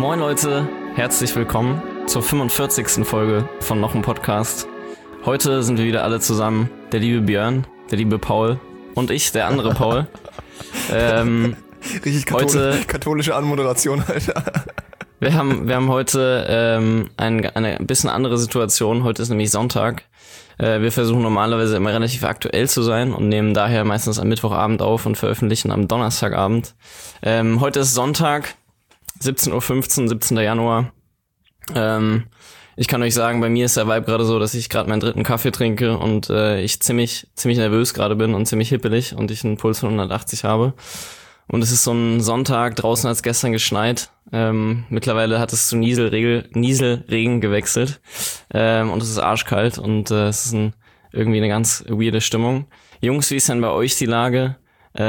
Moin Leute, herzlich willkommen zur 45. Folge von Noch ein Podcast. Heute sind wir wieder alle zusammen, der liebe Björn, der liebe Paul und ich, der andere Paul. Richtig katholische Anmoderation, Alter. Wir haben heute eine bisschen andere Situation. Heute ist nämlich Sonntag. Wir versuchen normalerweise immer relativ aktuell zu sein und nehmen daher meistens am Mittwochabend auf und veröffentlichen am Donnerstagabend. Heute ist Sonntag, 17.15 Uhr, 17. Januar. Ich kann euch sagen, bei mir ist der Vibe gerade so, dass ich gerade meinen dritten Kaffee trinke und ich ziemlich nervös gerade bin und ziemlich hippelig und ich einen Puls von 180 habe. Und es ist so ein Sonntag, draußen hat es gestern geschneit. Mittlerweile hat es zu Nieselregen gewechselt. Und es ist arschkalt und es ist irgendwie eine ganz weirde Stimmung. Jungs, wie ist denn bei euch die Lage?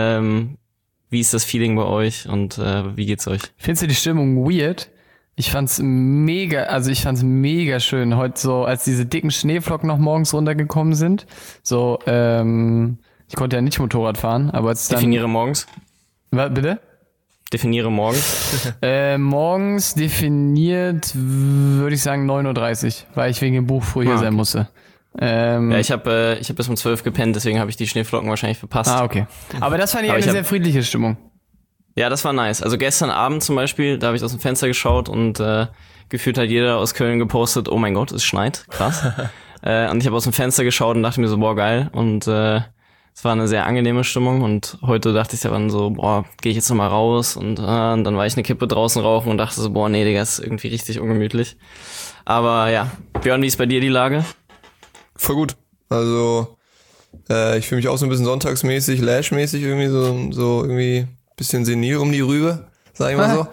Wie ist das Feeling bei euch und wie geht's euch? Findest du die Stimmung weird? Ich fand's mega schön. Heute so, als diese dicken Schneeflocken noch morgens runtergekommen sind. So, ich konnte ja nicht Motorrad fahren, aber als dann... Definiere morgens. Was, bitte? Definiere morgens. Morgens definiert, würde ich sagen 9.30 Uhr, weil ich wegen dem Buch früh hier sein musste. Ja, ich hab bis um 12 gepennt, deswegen habe ich die Schneeflocken wahrscheinlich verpasst. Ah, okay. Aber das fand ich eine sehr friedliche Stimmung. Ja, das war nice. Also gestern Abend zum Beispiel, da habe ich aus dem Fenster geschaut und gefühlt hat jeder aus Köln gepostet, oh mein Gott, es schneit, krass. Und ich habe aus dem Fenster geschaut und dachte mir so, boah, geil. Und es war eine sehr angenehme Stimmung und heute dachte ich dann so, boah, gehe ich jetzt nochmal raus und dann war ich eine Kippe draußen rauchen und dachte so, boah, nee, Digga, ist irgendwie richtig ungemütlich. Aber ja, Björn, wie ist bei dir die Lage? Voll gut. Also, ich fühle mich auch so ein bisschen sonntagsmäßig, Lash-mäßig irgendwie so irgendwie ein bisschen senil um die Rübe, sag ich mal so.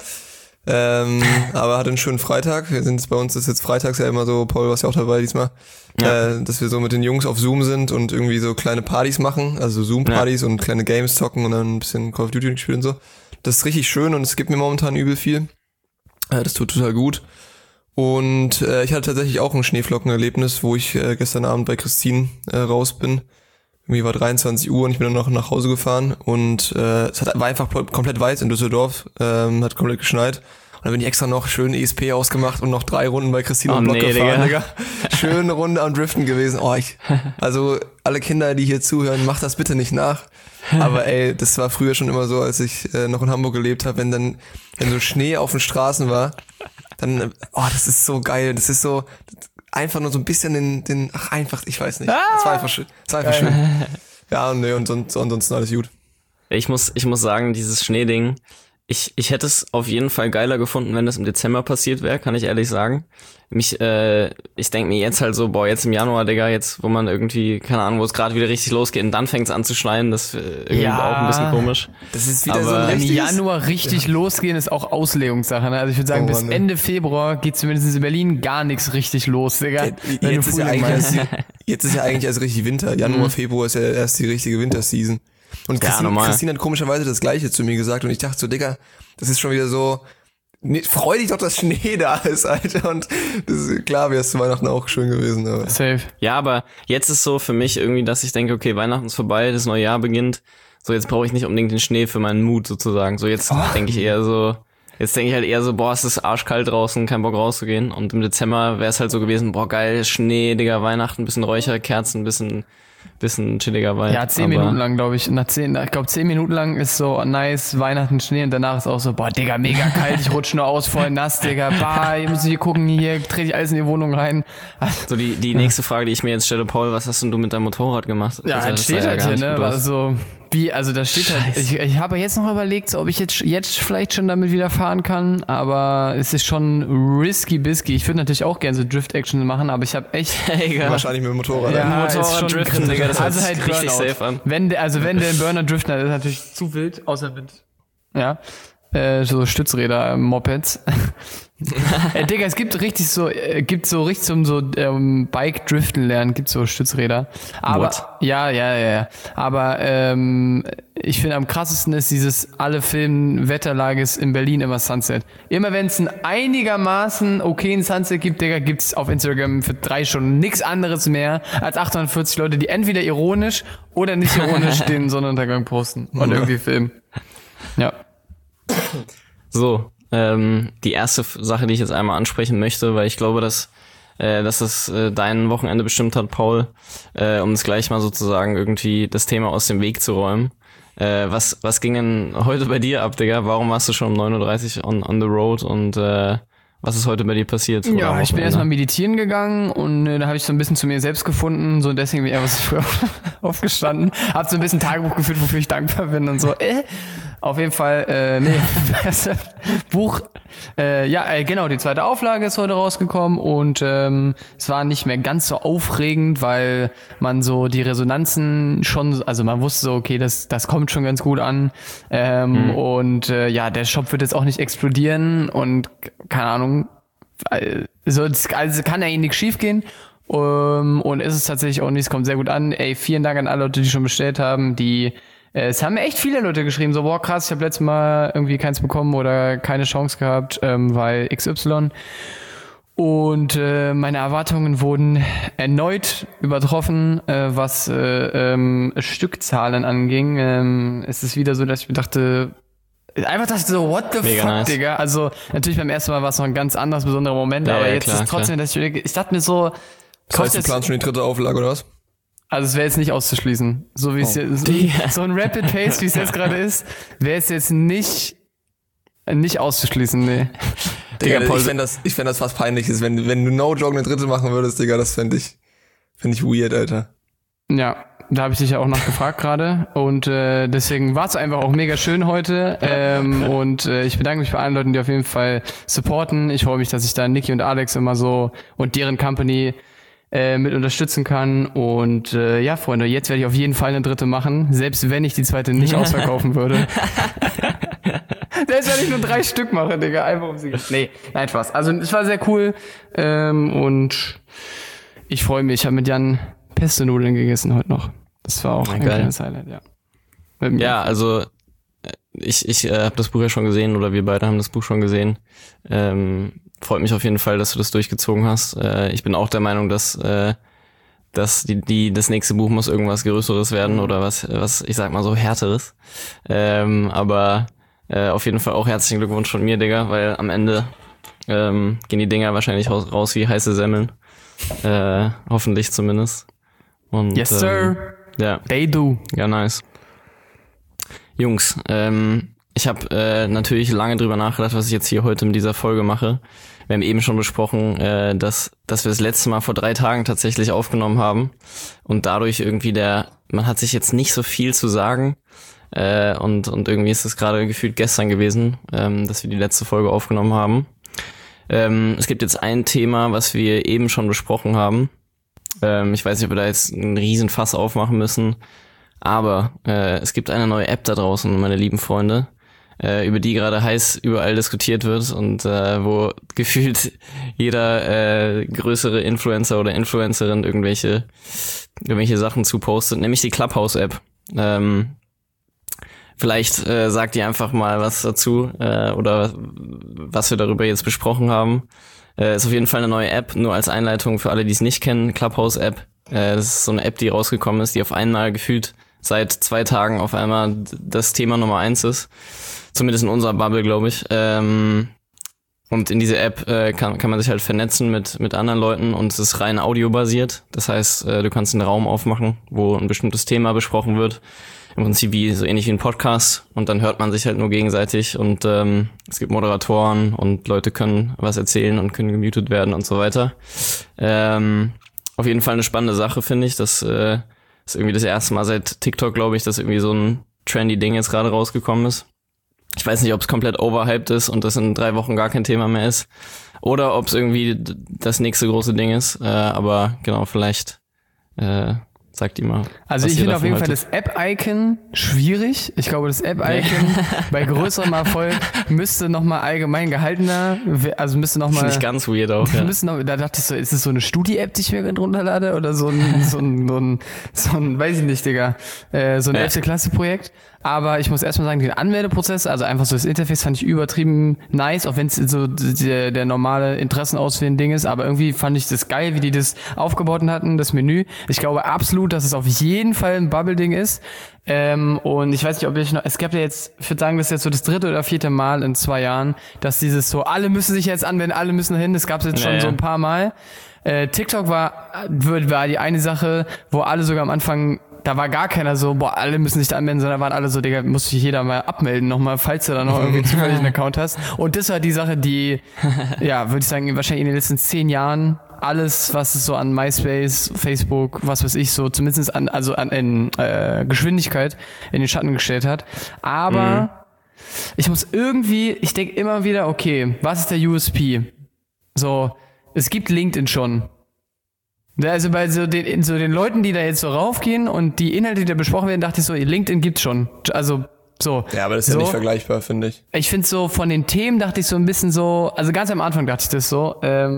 Aber hatte einen schönen Freitag. Bei uns ist jetzt freitags ja immer so, Paul, warst ja auch dabei diesmal, dass wir so mit den Jungs auf Zoom sind und irgendwie so kleine Partys machen, also Zoom-Partys und kleine Games zocken und dann ein bisschen Call of Duty spielen und so. Das ist richtig schön und es gibt mir momentan übel viel. Das tut total gut. Und ich hatte tatsächlich auch ein Schneeflockenerlebnis, wo ich gestern Abend bei Christine raus bin. Irgendwie war 23 Uhr und ich bin dann noch nach Hause gefahren und war einfach komplett weiß in Düsseldorf, hat komplett geschneit. Und dann bin ich extra noch schön ESP ausgemacht und noch 3 Runden bei Christine am Block gefahren, Digga. Schöne Runde am Driften gewesen. Also alle Kinder, die hier zuhören, macht das bitte nicht nach. Aber ey, das war früher schon immer so, als ich noch in Hamburg gelebt habe, wenn so Schnee auf den Straßen war, dann, das ist so geil. Das ist so einfach nur so ein bisschen ich weiß nicht. Das war einfach schön. Ja, und ansonsten alles gut. Ich muss sagen, dieses Schneeding, ich hätte es auf jeden Fall geiler gefunden, wenn das im Dezember passiert wäre, kann ich ehrlich sagen. Ich denke mir jetzt halt so, boah, jetzt im Januar, Digga, jetzt, wo man irgendwie, keine Ahnung, wo es gerade wieder richtig losgeht und dann fängt es an zu schneien, das irgendwie auch ein bisschen komisch. Das ist wieder so im Januar richtig losgehen, ist auch Auslegungssache, ne? Also ich würde sagen, bis Ende Februar geht zumindest in Berlin gar nichts richtig los, Digga. Jetzt ist ja eigentlich erst richtig Winter. Januar, Februar ist ja erst die richtige Winterseason. Und Christine hat komischerweise das Gleiche zu mir gesagt und ich dachte so, Digga, das ist schon wieder so, freu dich doch, dass Schnee da ist, Alter. Und das ist, klar, wäre es zu Weihnachten auch schön gewesen. Aber. Safe. Ja, aber jetzt ist so für mich irgendwie, dass ich denke, okay, Weihnachten ist vorbei, das neue Jahr beginnt. So, jetzt brauche ich nicht unbedingt den Schnee für meinen Mut sozusagen. So, jetzt denke ich halt eher so, boah, es ist arschkalt draußen, kein Bock rauszugehen. Und im Dezember wäre es halt so gewesen, boah, geil, Schnee, Digga, Weihnachten, bisschen Räucherkerzen, bisschen chilliger Vibe. Ja, 10 Minuten lang, glaube ich. Ich glaube, 10 Minuten lang ist so nice, Weihnachten, Schnee und danach ist auch so, boah, Digga, mega kalt, ich rutsche nur aus, voll nass, Digga, ihr müsst hier gucken, hier trete ich alles in die Wohnung rein. So, die nächste Frage, die ich mir jetzt stelle, Paul, was hast denn du mit deinem Motorrad gemacht? Ja, also, das steht halt hier, ne, also, da steht halt, ich habe jetzt noch überlegt, so, ob ich jetzt vielleicht schon damit wieder fahren kann, aber es ist schon risky-bisky. Ich würde natürlich auch gerne so Drift-Action machen, aber ich habe echt... Wahrscheinlich mit dem Motorrad. Ja, Motorrad driften, Digga, das also ist halt richtig Burnout. safe an. Wenn der Burner driften, das ist natürlich zu wild, außer Wind. Ja. So Stützräder, Mopeds. Digga, es gibt richtig so zum so Bike driften lernen, gibt so Stützräder. Aber What? Ja. Aber ich finde am krassesten ist dieses alle Filmen Wetterlage ist in Berlin immer Sunset. Immer wenn es einen einigermaßen okayen Sunset gibt, Digga, gibt's auf Instagram für 3 Stunden nichts anderes mehr als 840 Leute, die entweder ironisch oder nicht ironisch den Sonnenuntergang posten und irgendwie filmen. Ja. So, Die erste Sache, die ich jetzt einmal ansprechen möchte, weil ich glaube, dass es dein Wochenende bestimmt hat, Paul, um es gleich mal sozusagen irgendwie das Thema aus dem Weg zu räumen. Was ging denn heute bei dir ab, Digga? Warum warst du schon um 9:30 Uhr on the road und was ist heute bei dir passiert? Ja, ich bin erstmal meditieren gegangen und da habe ich so ein bisschen zu mir selbst gefunden, so, und deswegen bin ich einfach so früh aufgestanden, habe so ein bisschen Tagebuch geführt, wofür ich dankbar bin und so. Auf jeden Fall, Buch, genau, die zweite Auflage ist heute rausgekommen und es war nicht mehr ganz so aufregend, weil man so die Resonanzen schon, also man wusste so, okay, das kommt schon ganz gut an und der Shop wird jetzt auch nicht explodieren und keine Ahnung, also kann ja eh nichts schief gehen. Und ist es tatsächlich auch nicht, es kommt sehr gut an. Ey, vielen Dank an alle Leute, die schon bestellt haben, es haben echt viele Leute geschrieben, so, boah, krass, ich habe letztes Mal irgendwie keins bekommen oder keine Chance gehabt, weil XY. Und meine Erwartungen wurden erneut übertroffen, was Stückzahlen anging. Es ist wieder so, dass ich mir dachte, so, what the Mega fuck, nice. Digga. Also, natürlich beim ersten Mal war es noch ein ganz anderes, besonderer Moment, Ja, aber ja, jetzt klar, ist trotzdem, dass ich dachte mir so, Das heißt, du planst schon die dritte Auflage, oder was? also es wäre jetzt nicht auszuschließen. So wie es jetzt, so ein Rapid Pace, wie es jetzt gerade ist, wäre es jetzt nicht auszuschließen, nee. Digga, ich fänd das fast peinlich, wenn du no joke eine dritte machen würdest, Digga, das fänd ich weird, Alter. Ja, da habe ich dich ja auch nachgefragt gerade und deswegen war es einfach auch mega schön heute und ich bedanke mich bei allen Leuten, die auf jeden Fall supporten. Ich freue mich, dass ich da Niki und Alex immer so und deren Company mit unterstützen kann und ja, Freunde, jetzt werde ich auf jeden Fall eine dritte machen, selbst wenn ich die zweite nicht ausverkaufen würde. Selbst wenn ich nur 3 Stück mache, Digga, einfach um sie. Nee, nein, Spaß. Also es war sehr cool und ich freue mich. Ich habe mit Jan Pesto-Nudeln gegessen heute noch. Das war auch ein kleines Highlight, ja. Ja, also ich habe das Buch ja schon gesehen oder wir beide haben das Buch schon gesehen. Freut mich auf jeden Fall, dass du das durchgezogen hast. Ich bin auch der Meinung, dass das nächste Buch muss irgendwas Größeres werden oder was ich sag mal so Härteres. Aber auf jeden Fall auch herzlichen Glückwunsch von mir, Digga, weil am Ende gehen die Dinger wahrscheinlich raus wie heiße Semmeln. Hoffentlich zumindest. Und, yes, sir. Ja. They do. Ja, nice. Jungs, ich habe natürlich lange drüber nachgedacht, was ich jetzt hier heute mit dieser Folge mache. Wir haben eben schon besprochen, dass wir das letzte Mal vor 3 Tagen tatsächlich aufgenommen haben und dadurch irgendwie man hat sich jetzt nicht so viel zu sagen und irgendwie ist es gerade gefühlt gestern gewesen, dass wir die letzte Folge aufgenommen haben. Es gibt jetzt ein Thema, was wir eben schon besprochen haben. Ich weiß nicht, ob wir da jetzt einen riesen Fass aufmachen müssen, aber es gibt eine neue App da draußen, meine lieben Freunde, über die gerade heiß überall diskutiert wird und wo gefühlt jeder größere Influencer oder Influencerin irgendwelche Sachen zu postet, nämlich die Clubhouse-App. Vielleicht sagt ihr einfach mal was dazu oder was wir darüber jetzt besprochen haben. Ist auf jeden Fall eine neue App, nur als Einleitung für alle, die es nicht kennen, Clubhouse-App. Das ist so eine App, die rausgekommen ist, die auf einmal gefühlt seit 2 Tagen auf einmal das Thema Nummer 1 ist. Zumindest in unserer Bubble, glaube ich. Und in dieser App kann man sich halt vernetzen mit anderen Leuten und es ist rein audiobasiert. Das heißt, du kannst einen Raum aufmachen, wo ein bestimmtes Thema besprochen wird. Im Prinzip so ähnlich wie ein Podcast und dann hört man sich halt nur gegenseitig und es gibt Moderatoren und Leute können was erzählen und können gemutet werden und so weiter. Auf jeden Fall eine spannende Sache, finde ich. Das ist irgendwie das erste Mal seit TikTok, glaube ich, dass irgendwie so ein trendy Ding jetzt gerade rausgekommen ist. Ich weiß nicht, ob es komplett overhyped ist und das in 3 Wochen gar kein Thema mehr ist oder ob es irgendwie das nächste große Ding ist. Aber genau, vielleicht sagt ihr mal. Also ich finde auf jeden Fall das App-Icon schwierig. Ich glaube, das App-Icon bei größerem Erfolg müsste nochmal allgemein gehaltener, also müsste nochmal... Finde ich ganz weird auch, ja. Da dachte ich so, ist es so eine Studi-App, die ich mir gerade runterlade oder so ein weiß ich nicht, Digga, so ein 11. Klasse-Projekt. Aber ich muss erstmal sagen, den Anmeldeprozess, also einfach so das Interface fand ich übertrieben nice, auch wenn es so der normale Interessenauswählen-Ding ist. Aber irgendwie fand ich das geil, wie die das aufgebaut hatten, das Menü. Ich glaube absolut, dass es auf jeden Fall ein Bubble-Ding ist. Und ich weiß nicht, es gab ja jetzt, ich würde sagen, das ist jetzt so das 3. oder 4. Mal in 2 Jahren, dass dieses so, alle müssen sich jetzt anwenden, alle müssen hin, das gab es jetzt schon so ein paar Mal. TikTok war die eine Sache, wo alle sogar am Anfang, da war gar keiner so, alle müssen sich da anmelden, sondern waren alle so, Digga, muss sich jeder mal abmelden nochmal, falls du da noch irgendwie zufällig einen Account hast. Und das war die Sache, die, ja, würde ich sagen, wahrscheinlich in den letzten 10 Jahren alles, was es so an MySpace, Facebook, was weiß ich, so zumindest in Geschwindigkeit in den Schatten gestellt hat. Aber ich denke immer wieder, okay, was ist der USP? So, es gibt LinkedIn schon. Also bei so den Leuten, die da jetzt so raufgehen und die Inhalte, die da besprochen werden, dachte ich so, LinkedIn gibt's schon. Also so. Ja, aber das ist ja nicht vergleichbar, finde ich. Ich finde so, von den Themen dachte ich so ein bisschen so, also ganz am Anfang dachte ich das so,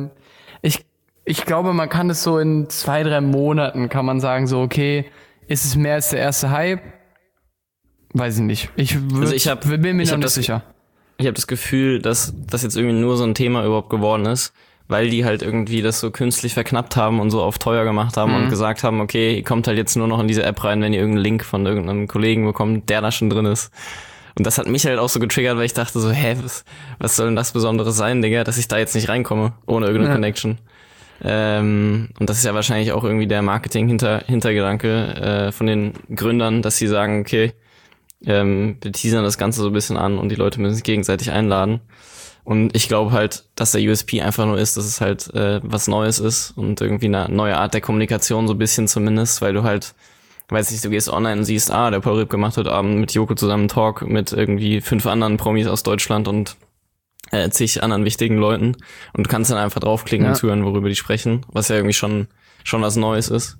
ich glaube, man kann das so in 2-3 Monaten, kann man sagen, so, okay, ist es mehr als der erste Hype? Weiß ich nicht. Bin mir noch nicht sicher. Ich habe das Gefühl, dass das jetzt irgendwie nur so ein Thema überhaupt geworden ist, weil die halt irgendwie das so künstlich verknappt haben und so auf teuer gemacht haben und gesagt haben, okay, ihr kommt halt jetzt nur noch in diese App rein, wenn ihr irgendeinen Link von irgendeinem Kollegen bekommt, der da schon drin ist. Und das hat mich halt auch so getriggert, weil ich dachte so, was soll denn das Besonderes sein, Digga, dass ich da jetzt nicht reinkomme, ohne irgendeine Connection. Und das ist ja wahrscheinlich auch irgendwie der Marketing-Hintergedanke von den Gründern, dass sie sagen, okay, wir teasern das Ganze so ein bisschen an und die Leute müssen sich gegenseitig einladen. Und ich glaube halt, dass der USP einfach nur ist, dass es halt was Neues ist und irgendwie eine neue Art der Kommunikation so ein bisschen zumindest, weil du halt, weiß nicht, du gehst online und siehst, der Paul Ripp gemacht heute Abend mit Joko zusammen einen Talk mit irgendwie 5 anderen Promis aus Deutschland und zig anderen wichtigen Leuten und du kannst dann einfach draufklicken und zuhören, worüber die sprechen, was ja irgendwie schon was Neues ist.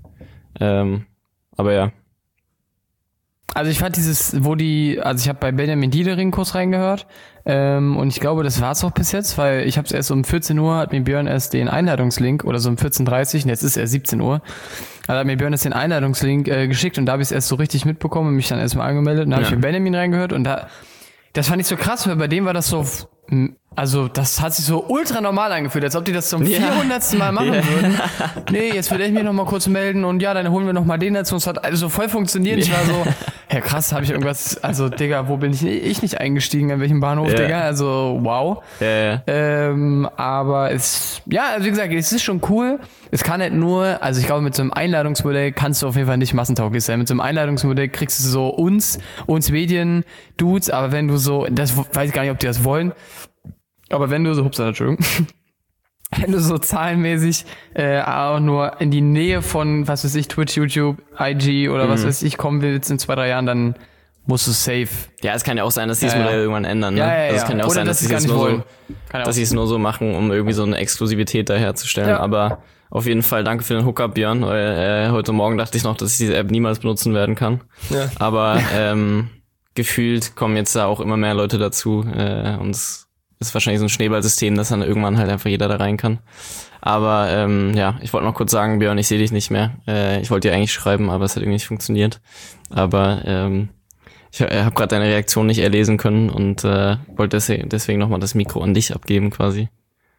Aber ja. Also ich fand ich habe bei Benjamin Diedering kurz reingehört und ich glaube, das war's auch bis jetzt, weil ich habe es erst um 14 Uhr, hat mir Björn erst den Einladungslink oder so um 14:30 und jetzt ist er 17 Uhr. Also hat mir Björn erst den Einladungslink geschickt und da habe ich es erst so richtig mitbekommen und mich dann erstmal angemeldet und dann habe ich mit Benjamin reingehört und das fand ich so krass, weil bei dem war das so, also das hat sich so ultra normal angefühlt, als ob die das zum 400. Mal machen würden. Nee, jetzt will ich mich noch mal kurz melden und ja, dann holen wir noch mal den dazu. Es hat also voll funktioniert. Ich war so, krass, habe ich irgendwas, also Digga, wo bin ich nicht eingestiegen, an welchem Bahnhof, Digga, also wow. Aber also wie gesagt, es ist schon cool. Es kann halt nur, also ich glaube, mit so einem Einladungsmodell kannst du auf jeden Fall nicht massentauglich sein. Mit so einem Einladungsmodell kriegst du so uns Medien-Dudes, aber wenn du so, das weiß ich gar nicht, ob die das wollen, aber wenn du so, wenn du so zahlenmäßig auch nur in die Nähe von, was weiß ich, Twitch, YouTube, IG oder was weiß ich, kommen willst in 2-3 Jahren, dann musst du safe. Ja, es kann ja auch sein, dass die das Modell irgendwann ändern. Ne? Also es kann ja auch sein, dass sie es nur so machen, um irgendwie so eine Exklusivität da herzustellen. Ja. Aber auf jeden Fall danke für den Hookup, Björn, weil heute Morgen dachte ich noch, dass ich diese App niemals benutzen werden kann. Ja. Aber gefühlt kommen jetzt da auch immer mehr Leute dazu und es ist wahrscheinlich so ein Schneeballsystem, dass dann irgendwann halt einfach jeder da rein kann. Aber ich wollte noch kurz sagen, Björn, ich sehe dich nicht mehr. Ich wollte dir eigentlich schreiben, aber es hat irgendwie nicht funktioniert. Aber ich habe gerade deine Reaktion nicht erlesen können und wollte deswegen nochmal das Mikro an dich abgeben quasi.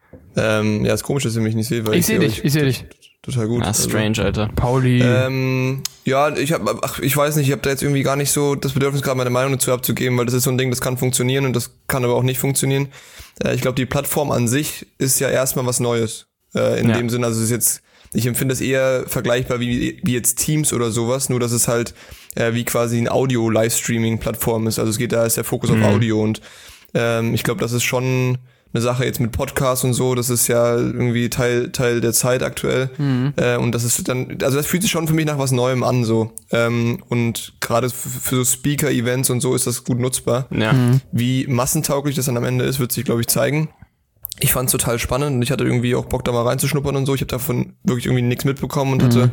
Ist komisch, dass ihr mich nicht seht, weil ich sehe dich. Total gut. Strange, Alter. Pauli. Ich weiß nicht, ich habe da jetzt irgendwie gar nicht so das Bedürfnis, gerade meine Meinung dazu abzugeben, weil das ist so ein Ding, das kann funktionieren und das kann aber auch nicht funktionieren. Ich glaube, die Plattform an sich ist ja erstmal was Neues. In dem Sinne, also es ist jetzt, ich empfinde es eher vergleichbar wie jetzt Teams oder sowas, nur dass es halt wie quasi ein Audio-Livestreaming-Plattform ist. Also da ist der Fokus auf Audio und ich glaube, das ist schon eine Sache jetzt mit Podcasts und so, das ist ja irgendwie Teil der Zeit aktuell. Und das ist dann, also das fühlt sich schon für mich nach was Neuem an, so. Und gerade für so Speaker-Events und so ist das gut nutzbar. Ja. Wie massentauglich das dann am Ende ist, wird sich, glaube ich, zeigen. Ich fand's total spannend und ich hatte irgendwie auch Bock, da mal reinzuschnuppern und so. Ich habe davon wirklich irgendwie nichts mitbekommen und hatte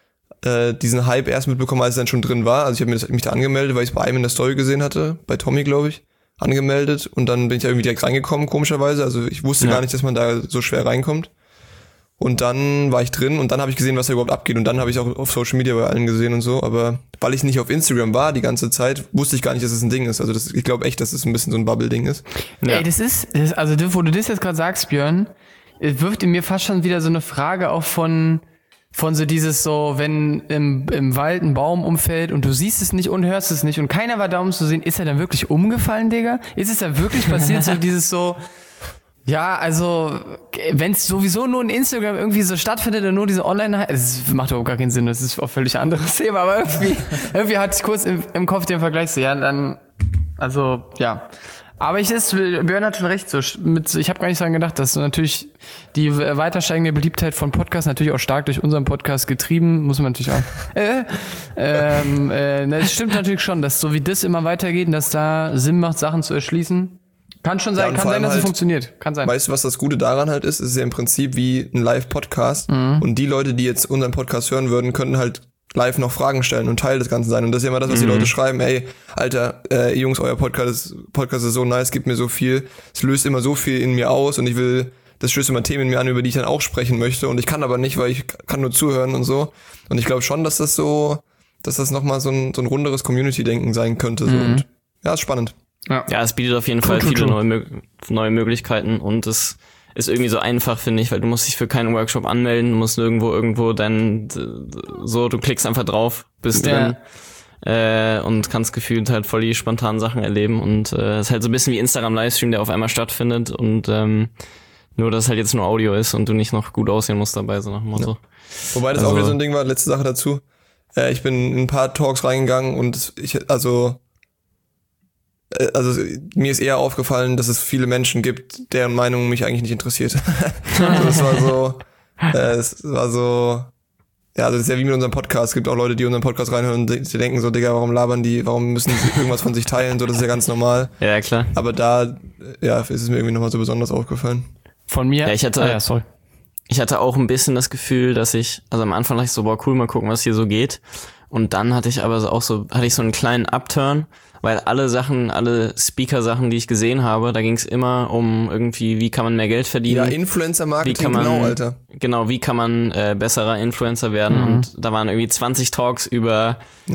diesen Hype erst mitbekommen, als es dann schon drin war. Also ich habe mich da angemeldet, weil ich es bei einem in der Story gesehen hatte, bei Tommy, glaube ich. Angemeldet und dann bin ich da irgendwie direkt reingekommen, komischerweise. Also ich wusste gar nicht, dass man da so schwer reinkommt. Und dann war ich drin und dann habe ich gesehen, was da überhaupt abgeht. Und dann habe ich auch auf Social Media bei allen gesehen und so. Aber weil ich nicht auf Instagram war die ganze Zeit, wusste ich gar nicht, dass es ein Ding ist. Also ich glaube echt, dass es ein bisschen so ein Bubble-Ding ist. Ja. Ey, das ist, wo du das jetzt gerade sagst, Björn, wirft in mir fast schon wieder so eine Frage auch von von so dieses so, wenn im Wald ein Baum umfällt und du siehst es nicht und hörst es nicht und keiner war da, um zu sehen, ist er dann wirklich umgefallen, Digga? Ist es da wirklich passiert, so dieses so, ja, also, wenn es sowieso nur in Instagram irgendwie so stattfindet und nur diese Online, es macht überhaupt gar keinen Sinn, das ist auch völlig anderes Thema, aber irgendwie hatte ich kurz im Kopf den Vergleich so, ja, dann, also, ja. Aber Björn hat schon recht, ich habe gar nicht daran gedacht, dass so natürlich die weiter steigende Beliebtheit von Podcasts natürlich auch stark durch unseren Podcast getrieben, muss man natürlich auch. Es stimmt natürlich schon, dass so wie das immer weitergeht und dass da Sinn macht, Sachen zu erschließen. Kann schon sein, kann sein, dass es funktioniert. Kann sein. Weißt du, was das Gute daran halt ist? Es ist ja im Prinzip wie ein Live-Podcast. Und die Leute, die jetzt unseren Podcast hören würden, könnten halt live noch Fragen stellen und Teil des Ganzen sein. Und das ist ja immer das, was die Leute schreiben. Ey, Alter, Jungs, euer Podcast ist so nice, gibt mir so viel. Es löst immer so viel in mir aus und das stößt immer Themen in mir an, über die ich dann auch sprechen möchte. Und ich kann aber nicht, weil ich kann nur zuhören und so. Und ich glaube schon, dass das nochmal so ein runderes Community-Denken sein könnte. So. Und ja, ist spannend. Ja, es bietet auf jeden Fall viele neue Möglichkeiten und es ist irgendwie so einfach, finde ich, weil du musst dich für keinen Workshop anmelden, du musst irgendwo du klickst einfach drauf, bist drin und kannst gefühlt halt voll die spontanen Sachen erleben und es ist halt so ein bisschen wie Instagram-Livestream, der auf einmal stattfindet und nur, dass es halt jetzt nur Audio ist und du nicht noch gut aussehen musst dabei, so nach dem Motto. Ja. Wobei das auch wieder so ein Ding war, letzte Sache dazu, ich bin in ein paar Talks reingegangen und mir ist eher aufgefallen, dass es viele Menschen gibt, deren Meinung mich eigentlich nicht interessiert. Das war so, ja, das ist ja wie mit unserem Podcast. Es gibt auch Leute, die unseren Podcast reinhören und die denken so, Digga, warum müssen sie irgendwas von sich teilen? So, das ist ja ganz normal. Ja, klar. Aber da, ja, ist es mir irgendwie nochmal so besonders aufgefallen. Von mir? Ja, ich hatte auch ein bisschen das Gefühl, dass am Anfang dachte ich so, boah, cool, mal gucken, was hier so geht. Und dann hatte ich so einen kleinen Upturn, weil alle Speaker-Sachen, die ich gesehen habe, da ging es immer um irgendwie, wie kann man mehr Geld verdienen. Ja, Influencer-Marketing, genau, Alter. Genau, wie kann man besserer Influencer werden und da waren irgendwie 20 Talks über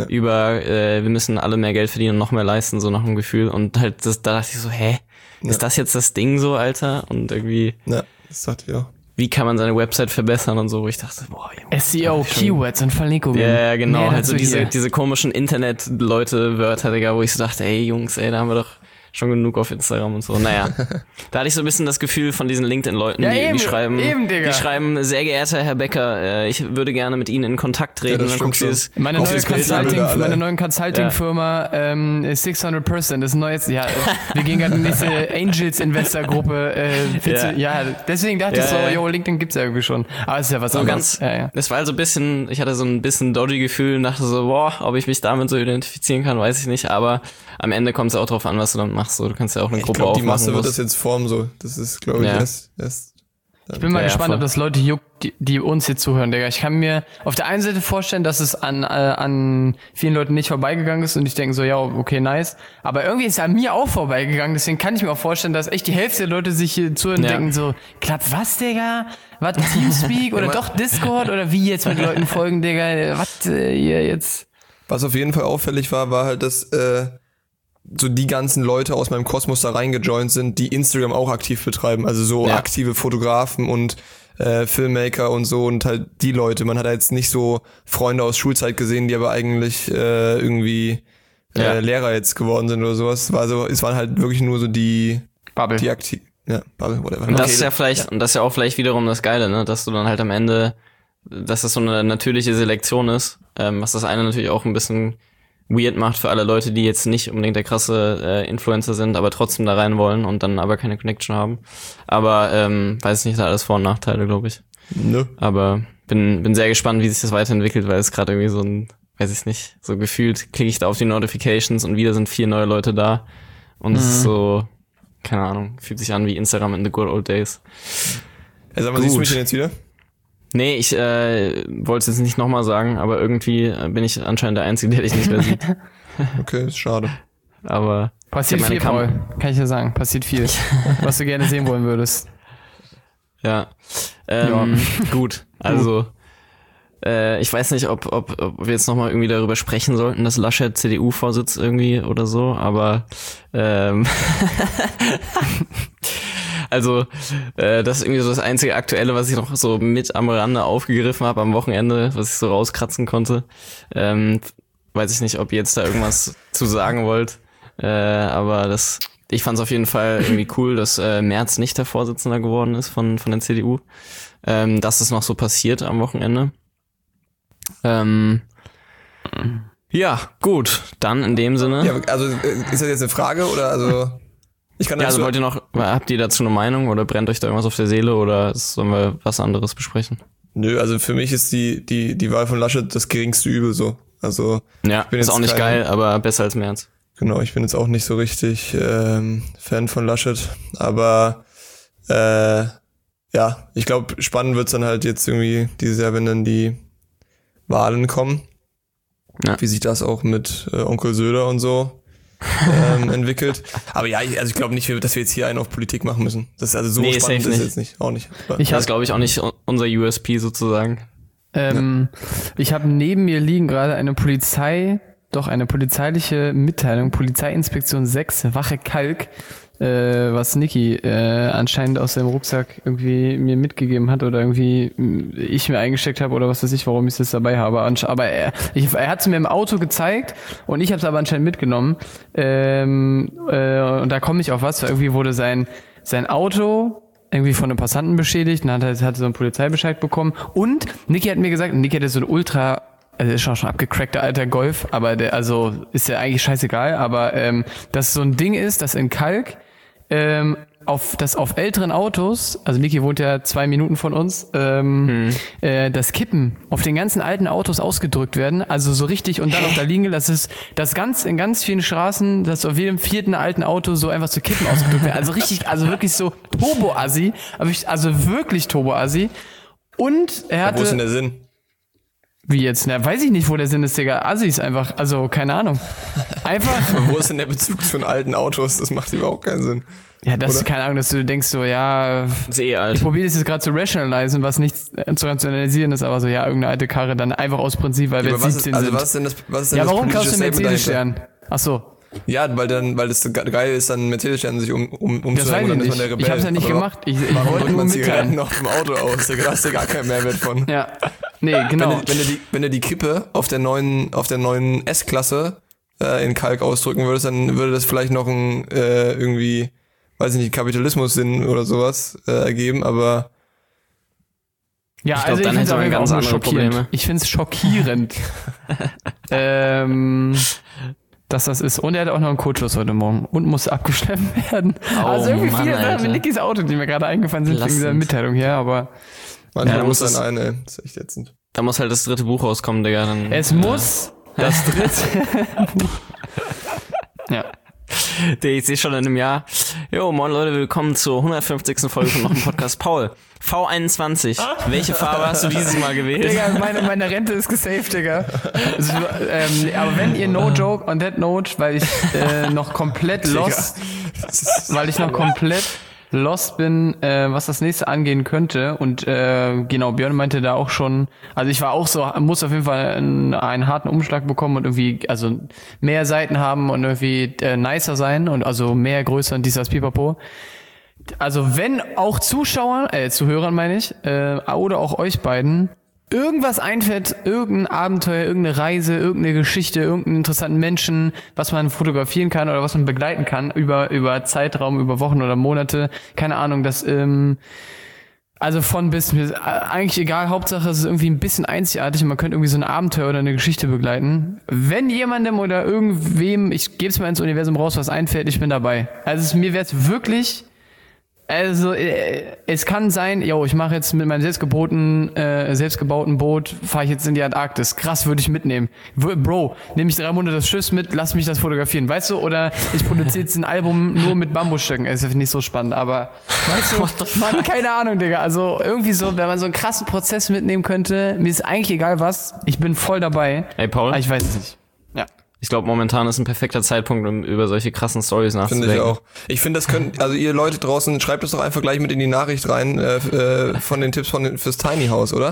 wir müssen alle mehr Geld verdienen und noch mehr leisten, so nach dem Gefühl. Und halt, da dachte ich so, ist das jetzt das Ding so, Alter? Und irgendwie... Ja, das dachte ich auch. Wie kann man seine Website verbessern und so, wo ich dachte, boah, Junge, SEO, Keywords und Verlinkungen. Ja, genau, Nee, halt so diese komischen Internet-Leute-Wörter, Digga, wo ich so dachte, ey, Jungs, da haben wir doch schon genug auf Instagram und so. Naja, da hatte ich so ein bisschen das Gefühl von diesen LinkedIn-Leuten, die schreiben, sehr geehrter Herr Becker, ich würde gerne mit Ihnen in Kontakt treten. Ja, das meine neuen Consulting-Firma 600% ist ein neues, wir gehen gerade in die nächste Angels-Investor-Gruppe. Deswegen dachte ich so, LinkedIn gibt's ja irgendwie schon. Aber es ist ja was anderes. Es war also ein bisschen, ich hatte so ein bisschen dodgy Gefühl und dachte so, boah, ob ich mich damit so identifizieren kann, weiß ich nicht, aber am Ende kommt es auch drauf an, was du damit machst. So, du kannst ja auch eine Gruppe aufmachen. Die Masse wird das jetzt formen, so. Das ist, glaube ich, erst. Ich bin mal gespannt, ob das Leute juckt, die uns hier zuhören, Digga. Ich kann mir auf der einen Seite vorstellen, dass es an vielen Leuten nicht vorbeigegangen ist und ich denke so, ja, okay, nice. Aber irgendwie ist es an mir auch vorbeigegangen, deswegen kann ich mir auch vorstellen, dass echt die Hälfte der Leute sich hier zuhören und denken so, klappt was, Digga? Was, Teamspeak oder doch Discord oder wie jetzt mit Leuten folgen, Digga? Was hier jetzt? Was auf jeden Fall auffällig war halt, dass so die ganzen Leute aus meinem Kosmos da reingejoint sind, die Instagram auch aktiv betreiben. Also so aktive Fotografen und Filmmaker und so und halt die Leute. Man hat jetzt nicht so Freunde aus Schulzeit gesehen, die aber eigentlich irgendwie Lehrer jetzt geworden sind oder sowas. Es waren halt wirklich nur so die Bubble. Die aktiv. Ja, Bubble, whatever. Und das ist ja vielleicht, und das ist ja auch vielleicht wiederum das Geile, ne, dass du dann halt am Ende, dass das so eine natürliche Selektion ist, was das eine natürlich auch ein bisschen weird macht für alle Leute, die jetzt nicht unbedingt der krasse Influencer sind, aber trotzdem da rein wollen und dann aber keine Connection haben. Aber weiß nicht, da alles Vor- und Nachteile, glaube ich. Nö. Aber bin sehr gespannt, wie sich das weiterentwickelt, weil es gerade irgendwie so ein, weiß ich nicht, so gefühlt klicke ich da auf die Notifications und wieder sind 4 neue Leute da. Und es ist so, keine Ahnung, fühlt sich an wie Instagram in the good old days. Sag mal, siehst du mich denn jetzt wieder? Nee, ich wollte es jetzt nicht nochmal sagen, aber irgendwie bin ich anscheinend der Einzige, der dich nicht mehr sieht. Okay, ist schade. Aber passiert viel, Paul. Kann ich dir sagen. Passiert viel. Was du gerne sehen wollen würdest. Ja. Gut. Also, ich weiß nicht, ob wir jetzt nochmal irgendwie darüber sprechen sollten, dass Laschet CDU-Vorsitz irgendwie oder so, aber also Also, das ist irgendwie so das einzige Aktuelle, was ich noch so mit am Rande aufgegriffen habe am Wochenende, was ich so rauskratzen konnte. Weiß ich nicht, ob ihr jetzt da irgendwas zu sagen wollt. Aber ich fand es auf jeden Fall irgendwie cool, dass Merz nicht der Vorsitzender geworden ist von der CDU. Dass es noch so passiert am Wochenende. Ja, gut. Dann in dem Sinne. Ja, also ist das jetzt eine Frage oder also ich kann also habt ihr dazu eine Meinung oder brennt euch da irgendwas auf der Seele oder sollen wir was anderes besprechen? Nö, also für mich ist die Wahl von Laschet das geringste Übel so. Also ja, ist auch nicht geil, aber besser als Merz. Genau, ich bin jetzt auch nicht so richtig Fan von Laschet, aber ja, ich glaube, spannend wird's dann halt jetzt irgendwie dieses Jahr, wenn dann die Wahlen kommen. Ja. Wie sich das auch mit Onkel Söder und so entwickelt. Aber ja, ich glaube nicht, dass wir jetzt hier einen auf Politik machen müssen. Das ist also so spannend ist jetzt nicht. Auch nicht. Das ist, glaube ich, auch nicht unser USP sozusagen. Ich habe neben mir liegen gerade eine polizeiliche Mitteilung, Polizeiinspektion 6, Wache Kalk, was Niki anscheinend aus seinem Rucksack irgendwie mir mitgegeben hat oder irgendwie ich mir eingesteckt habe oder was weiß ich, warum ich das dabei habe. Aber er hat es mir im Auto gezeigt und ich habe es aber anscheinend mitgenommen. Und da komme ich auf was, weil irgendwie wurde sein Auto irgendwie von einem Passanten beschädigt und hat so einen Polizeibescheid bekommen. Und Niki hat mir gesagt, Niki hatte so ein also ist schon abgecrackter alter Golf, aber ist ja eigentlich scheißegal, aber dass so ein Ding ist, dass in Kalk auf älteren Autos, also Niki wohnt ja 2 Minuten von uns, das Kippen auf den ganzen alten Autos ausgedrückt werden, also so richtig und dann auch da liegen, das ist in ganz vielen Straßen, dass auf jedem 4. alten Auto so einfach so Kippen ausgedrückt werden, also richtig, also wirklich so Turbo-Assi, also wirklich Turbo-Assi. Und er hatte... Wo ist denn der Sinn? Wie jetzt? Na, weiß ich nicht, wo der Sinn ist, Digga. Assis einfach, also keine Ahnung. Einfach. Wo ist denn der Bezug zu den alten Autos? Das macht überhaupt keinen Sinn. Ja, das ist keine Ahnung, dass du denkst so, ja, ist alt. Ich probiere das jetzt gerade zu rationalisieren, was nicht zu rationalisieren ist, aber so, ja, irgendeine alte Karre dann einfach aus Prinzip, weil wir jetzt 17 sind. Was ist denn das ja, warum kaufst du einen Mercedes-Stern? Ach so. Ja, weil das geil ist, dann Mercedes-Stern sich umzuhängen. Das weiß ich nicht. Ich hab's ja nicht gemacht. Ich wollte nur mitteilen. Noch im Auto aus. Da hast du gar keinen Mehrwert von. Ja. Nee, genau. Wenn du die Kippe auf der neuen S-Klasse in Kalk ausdrücken würdest, dann würde das vielleicht noch ein irgendwie, weiß ich nicht, Kapitalismus-Sinn oder sowas ergeben, aber ja, ich glaub, also ich finde es ganz andere Probleme. Ich finde es schockierend, dass das ist. Und er hat auch noch einen Kurzschluss heute Morgen und muss abgeschleppt werden. Oh, also irgendwie Mann, viele Sachen mit Nikis Auto, die mir gerade eingefallen sind wegen dieser Mitteilung hier, aber manchmal muss dann eine, das ist echt ätzend. Da muss halt das 3. Buch rauskommen, Digga. Dann, es muss das 3. Buch. Ja. Ich sehe schon in einem Jahr. Jo, moin Leute, willkommen zur 150. Folge von noch einem Podcast. Paul, V21, welche Farbe hast du dieses Mal gewählt? Digga, meine Rente ist gesaved, Digga. Also, aber wenn ihr no joke on that note, weil ich noch komplett lost bin, was das nächste angehen könnte. Und genau, Björn meinte da auch schon, also ich war auch so, muss auf jeden Fall einen harten Umschlag bekommen und irgendwie, also mehr Seiten haben und irgendwie nicer sein und also mehr, größer und dieses Pipapo. Also wenn auch Zuhörern meine ich, oder auch euch beiden, irgendwas einfällt, irgendein Abenteuer, irgendeine Reise, irgendeine Geschichte, irgendeinen interessanten Menschen, was man fotografieren kann oder was man begleiten kann über Zeitraum, über Wochen oder Monate, keine Ahnung, das also von bis, eigentlich egal, Hauptsache es ist irgendwie ein bisschen einzigartig und man könnte irgendwie so ein Abenteuer oder eine Geschichte begleiten. Wenn jemandem oder irgendwem, ich gebe es mal ins Universum raus, was einfällt, ich bin dabei. Also mir wäre es wirklich... Also, es kann sein, ich mache jetzt mit meinem selbstgebauten Boot, fahre ich jetzt in die Antarktis. Krass, würde ich mitnehmen. Bro, nehme ich 3 Monate das Schiff mit, lass mich das fotografieren, weißt du? Oder ich produziere jetzt ein Album nur mit Bambusstöcken. Ist nicht so spannend, aber weißt du, Mann, keine Ahnung, Digga. Also irgendwie so, wenn man so einen krassen Prozess mitnehmen könnte, mir ist eigentlich egal was, ich bin voll dabei. Ey, Paul? Aber ich weiß es nicht. Ja. Ich glaube, momentan ist ein perfekter Zeitpunkt, um über solche krassen Storys nachzudenken. Finde ich auch. Ich finde, also ihr Leute draußen, schreibt das doch einfach gleich mit in die Nachricht rein, von den Tipps fürs Tiny House, oder?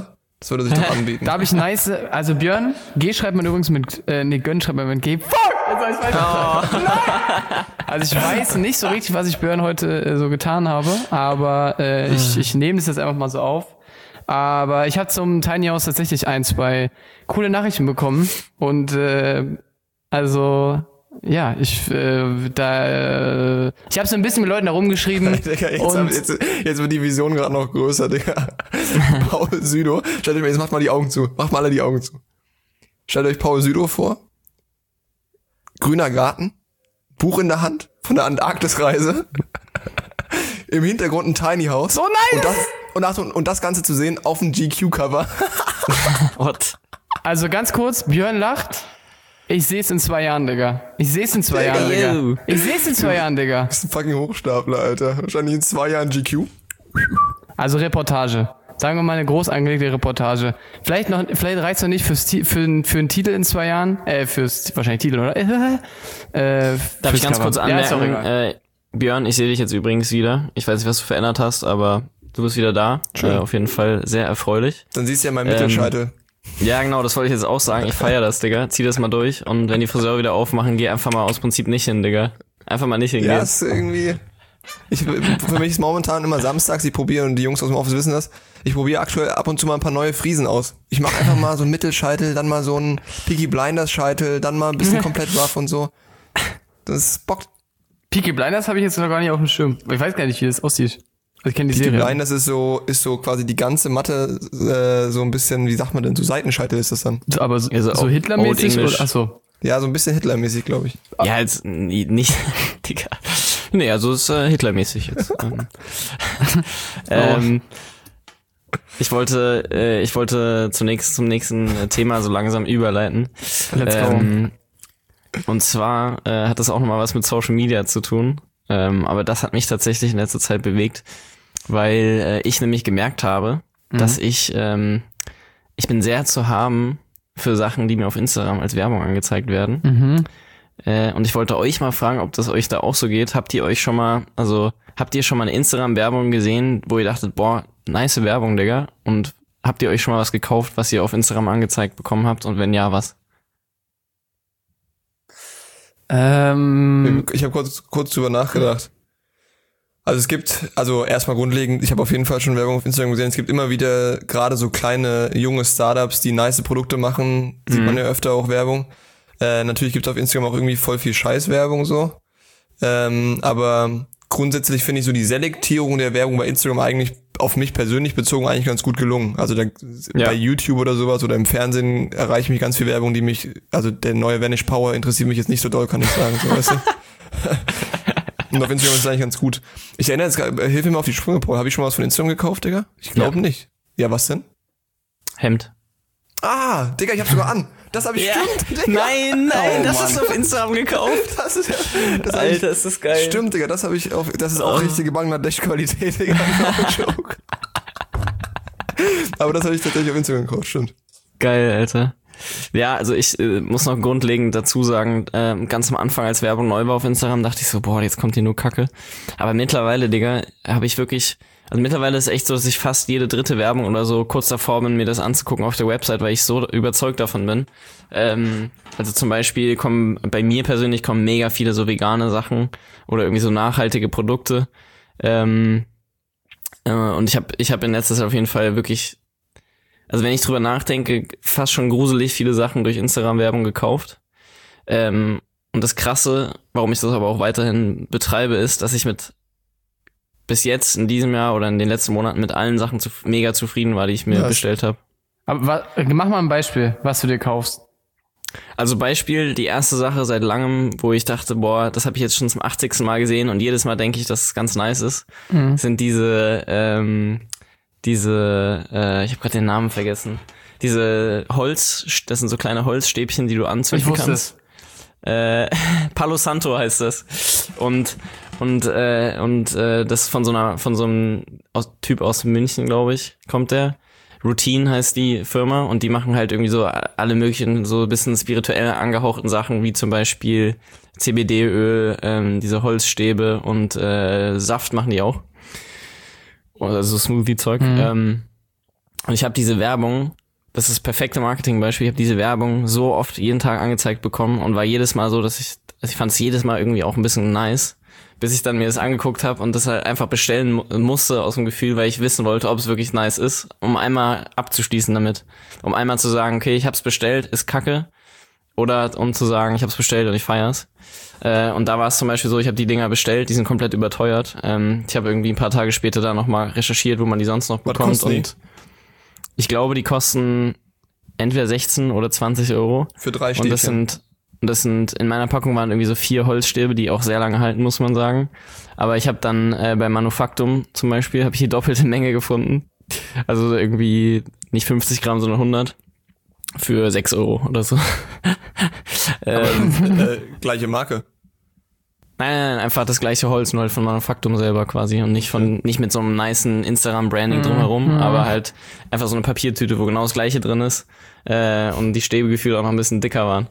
Das würde sich doch anbieten. Da habe ich nice, also Björn, G schreibt man übrigens mit, Gönn schreibt man mit G. Fuck! Jetzt soll ich weiter. Nein! Also ich weiß nicht so richtig, was ich Björn heute so getan habe, aber ich nehme das jetzt einfach mal so auf. Aber ich habe zum Tiny House tatsächlich 2 coole Nachrichten bekommen und also ja, ich habe so ein bisschen mit Leuten da rumgeschrieben. Digga, jetzt wird die Vision gerade noch größer, Digga. Paul Südo. Stellt euch mal, jetzt macht mal die Augen zu. Macht mal alle die Augen zu. Stellt euch Paul Südo vor. Grüner Garten. Buch in der Hand von der Antarktisreise. Im Hintergrund ein Tiny House. Oh nein! Und das Ganze zu sehen auf dem GQ-Cover. What? Also ganz kurz, Björn lacht. Ich sehe es in 2 Jahren, Digga. Ich sehe es in 2 Jahren, Digga. Ich sehe es in 2 Jahren, Digga. Das ist ein fucking Hochstapler, Alter. Wahrscheinlich in 2 Jahren GQ. Also Reportage. Sagen wir mal eine groß angelegte Reportage. Vielleicht reicht's noch nicht für einen Titel in 2 Jahren. Fürs wahrscheinlich Titel, oder? Darf ich ganz kurz anmerken, Ja, Björn, ich sehe dich jetzt übrigens wieder. Ich weiß nicht, was du verändert hast, aber du bist wieder da. Auf jeden Fall sehr erfreulich. Dann siehst du ja meinen Mittelscheitel. Ja, genau, das wollte ich jetzt auch sagen. Ich feiere das, Digga. Zieh das mal durch und wenn die Friseure wieder aufmachen, geh einfach mal aus Prinzip nicht hin, Digga. Einfach mal nicht hingehen. Ja, ist irgendwie... für mich ist momentan immer samstags, ich probiere, und die Jungs aus dem Office wissen das, ich probiere aktuell ab und zu mal ein paar neue Friesen aus. Ich mache einfach mal so einen Mittelscheitel, dann mal so einen Peaky Blinders Scheitel, dann mal ein bisschen komplett rough und so. Das bockt. Peaky Blinders habe ich jetzt noch gar nicht auf dem Schirm. Ich weiß gar nicht, wie das aussieht. Ich kenne die Peaky Serie. Blinders ist so quasi die ganze Matte, so ein bisschen, wie sagt man denn, so Seitenscheitel ist das dann. Aber so Old Hitlermäßig? English. Achso. Ja, so ein bisschen Hitlermäßig, glaube ich. Ja, jetzt nicht, Digga. Nee, also ist Hitlermäßig jetzt. Ich wollte zunächst zum nächsten Thema so langsam überleiten. Let's go. Und zwar hat das auch nochmal was mit Social Media zu tun. Aber das hat mich tatsächlich in letzter Zeit bewegt, weil ich nämlich gemerkt habe, dass ich bin sehr zu haben für Sachen, die mir auf Instagram als Werbung angezeigt werden. Und ich wollte euch mal fragen, ob das euch da auch so geht. Habt ihr schon mal eine Instagram-Werbung gesehen, wo ihr dachtet, boah, nice Werbung, Digga? Und habt ihr euch schon mal was gekauft, was ihr auf Instagram angezeigt bekommen habt? Und wenn ja, was? Ich habe kurz drüber nachgedacht. Also erstmal grundlegend, ich habe auf jeden Fall schon Werbung auf Instagram gesehen. Es gibt immer wieder gerade so kleine, junge Startups, die nice Produkte machen. Sieht man ja öfter auch Werbung. Natürlich gibt es auf Instagram auch irgendwie voll viel Scheißwerbung so. Aber grundsätzlich finde ich so die Selektierung der Werbung bei Instagram eigentlich auf mich persönlich bezogen eigentlich ganz gut gelungen. Also bei YouTube oder sowas oder im Fernsehen erreicht mich ganz viel Werbung, also der neue Vanish Power interessiert mich jetzt nicht so doll, kann ich sagen. So, weißt du? Und auf Instagram ist es eigentlich ganz gut. Ich erinnere jetzt gerade, hilf mir mal auf die Sprünge, Paul. Habe ich schon mal was von Instagram gekauft, Digga? Ich glaube nicht. Ja, was denn? Hemd. Ah, Digga, ich hab's sogar an. Das habe ich stimmt, Digga. Nein, Oh, das Mann. ist auf Instagram gekauft. Das ist Alter, ist das geil. Stimmt, Digga, das ist auch richtige Bangladesch-Qualität, Digga. No joke. Aber das habe ich tatsächlich auf Instagram gekauft, stimmt. Geil, Alter. Ja, also ich muss noch grundlegend dazu sagen, ganz am Anfang, als Werbung neu war auf Instagram, dachte ich so, boah, jetzt kommt hier nur Kacke. Aber mittlerweile, Digga, habe ich wirklich... Also mittlerweile ist es echt so, dass ich fast jede dritte Werbung oder so kurz davor bin, mir das anzugucken auf der Website, weil ich so überzeugt davon bin. Also zum Beispiel bei mir persönlich kommen mega viele so vegane Sachen oder irgendwie so nachhaltige Produkte. Und ich hab in letzter Zeit auf jeden Fall wirklich, also wenn ich drüber nachdenke, fast schon gruselig viele Sachen durch Instagram-Werbung gekauft. Und das Krasse, warum ich das aber auch weiterhin betreibe, ist, dass ich bis jetzt in diesem Jahr oder in den letzten Monaten mit allen Sachen mega zufrieden war, die ich mir bestellt habe. Aber mach mal ein Beispiel, was du dir kaufst. Also Beispiel, die erste Sache seit langem, wo ich dachte, boah, das habe ich jetzt schon zum 80. Mal gesehen und jedes Mal denke ich, dass es ganz nice ist, sind diese, ich habe gerade den Namen vergessen, diese das sind so kleine Holzstäbchen, die du anzünden kannst. Palo Santo heißt das. Und das von so einem Typ aus München, glaube ich, kommt der. Routine heißt die Firma und die machen halt irgendwie so alle möglichen so ein bisschen spirituell angehauchten Sachen, wie zum Beispiel CBD-Öl, diese Holzstäbe und Saft machen die auch. Also Smoothie-Zeug. Und ich habe diese Werbung, das ist das perfekte Marketingbeispiel, ich habe diese Werbung so oft jeden Tag angezeigt bekommen und war jedes Mal so, dass ich fand es jedes Mal irgendwie auch ein bisschen nice, bis ich dann mir das angeguckt habe und das halt einfach bestellen musste aus dem Gefühl, weil ich wissen wollte, ob es wirklich nice ist, um einmal abzuschließen damit. Um einmal zu sagen, okay, ich hab's bestellt, ist kacke. Oder um zu sagen, ich hab's bestellt und ich feier's. Und da war es zum Beispiel so, ich habe die Dinger bestellt, die sind komplett überteuert. Ich habe irgendwie ein paar Tage später da nochmal recherchiert, wo man die sonst noch bekommt. Und ich glaube, die kosten entweder 16 oder 20 Euro. Für 3 Stäbchen. Und das sind, in meiner Packung waren irgendwie so 4 Holzstäbe, die auch sehr lange halten, muss man sagen. Aber ich habe dann bei Manufaktum zum Beispiel, habe ich die doppelte Menge gefunden. Also irgendwie nicht 50 Gramm, sondern 100. Für 6 Euro oder so. Gleiche Marke. Nein, einfach das gleiche Holz, nur halt von Manufaktum selber quasi und nicht mit so einem nicen Instagram-Branding drumherum, aber halt einfach so eine Papiertüte, wo genau das gleiche drin ist und die Stäbegefühle auch noch ein bisschen dicker waren.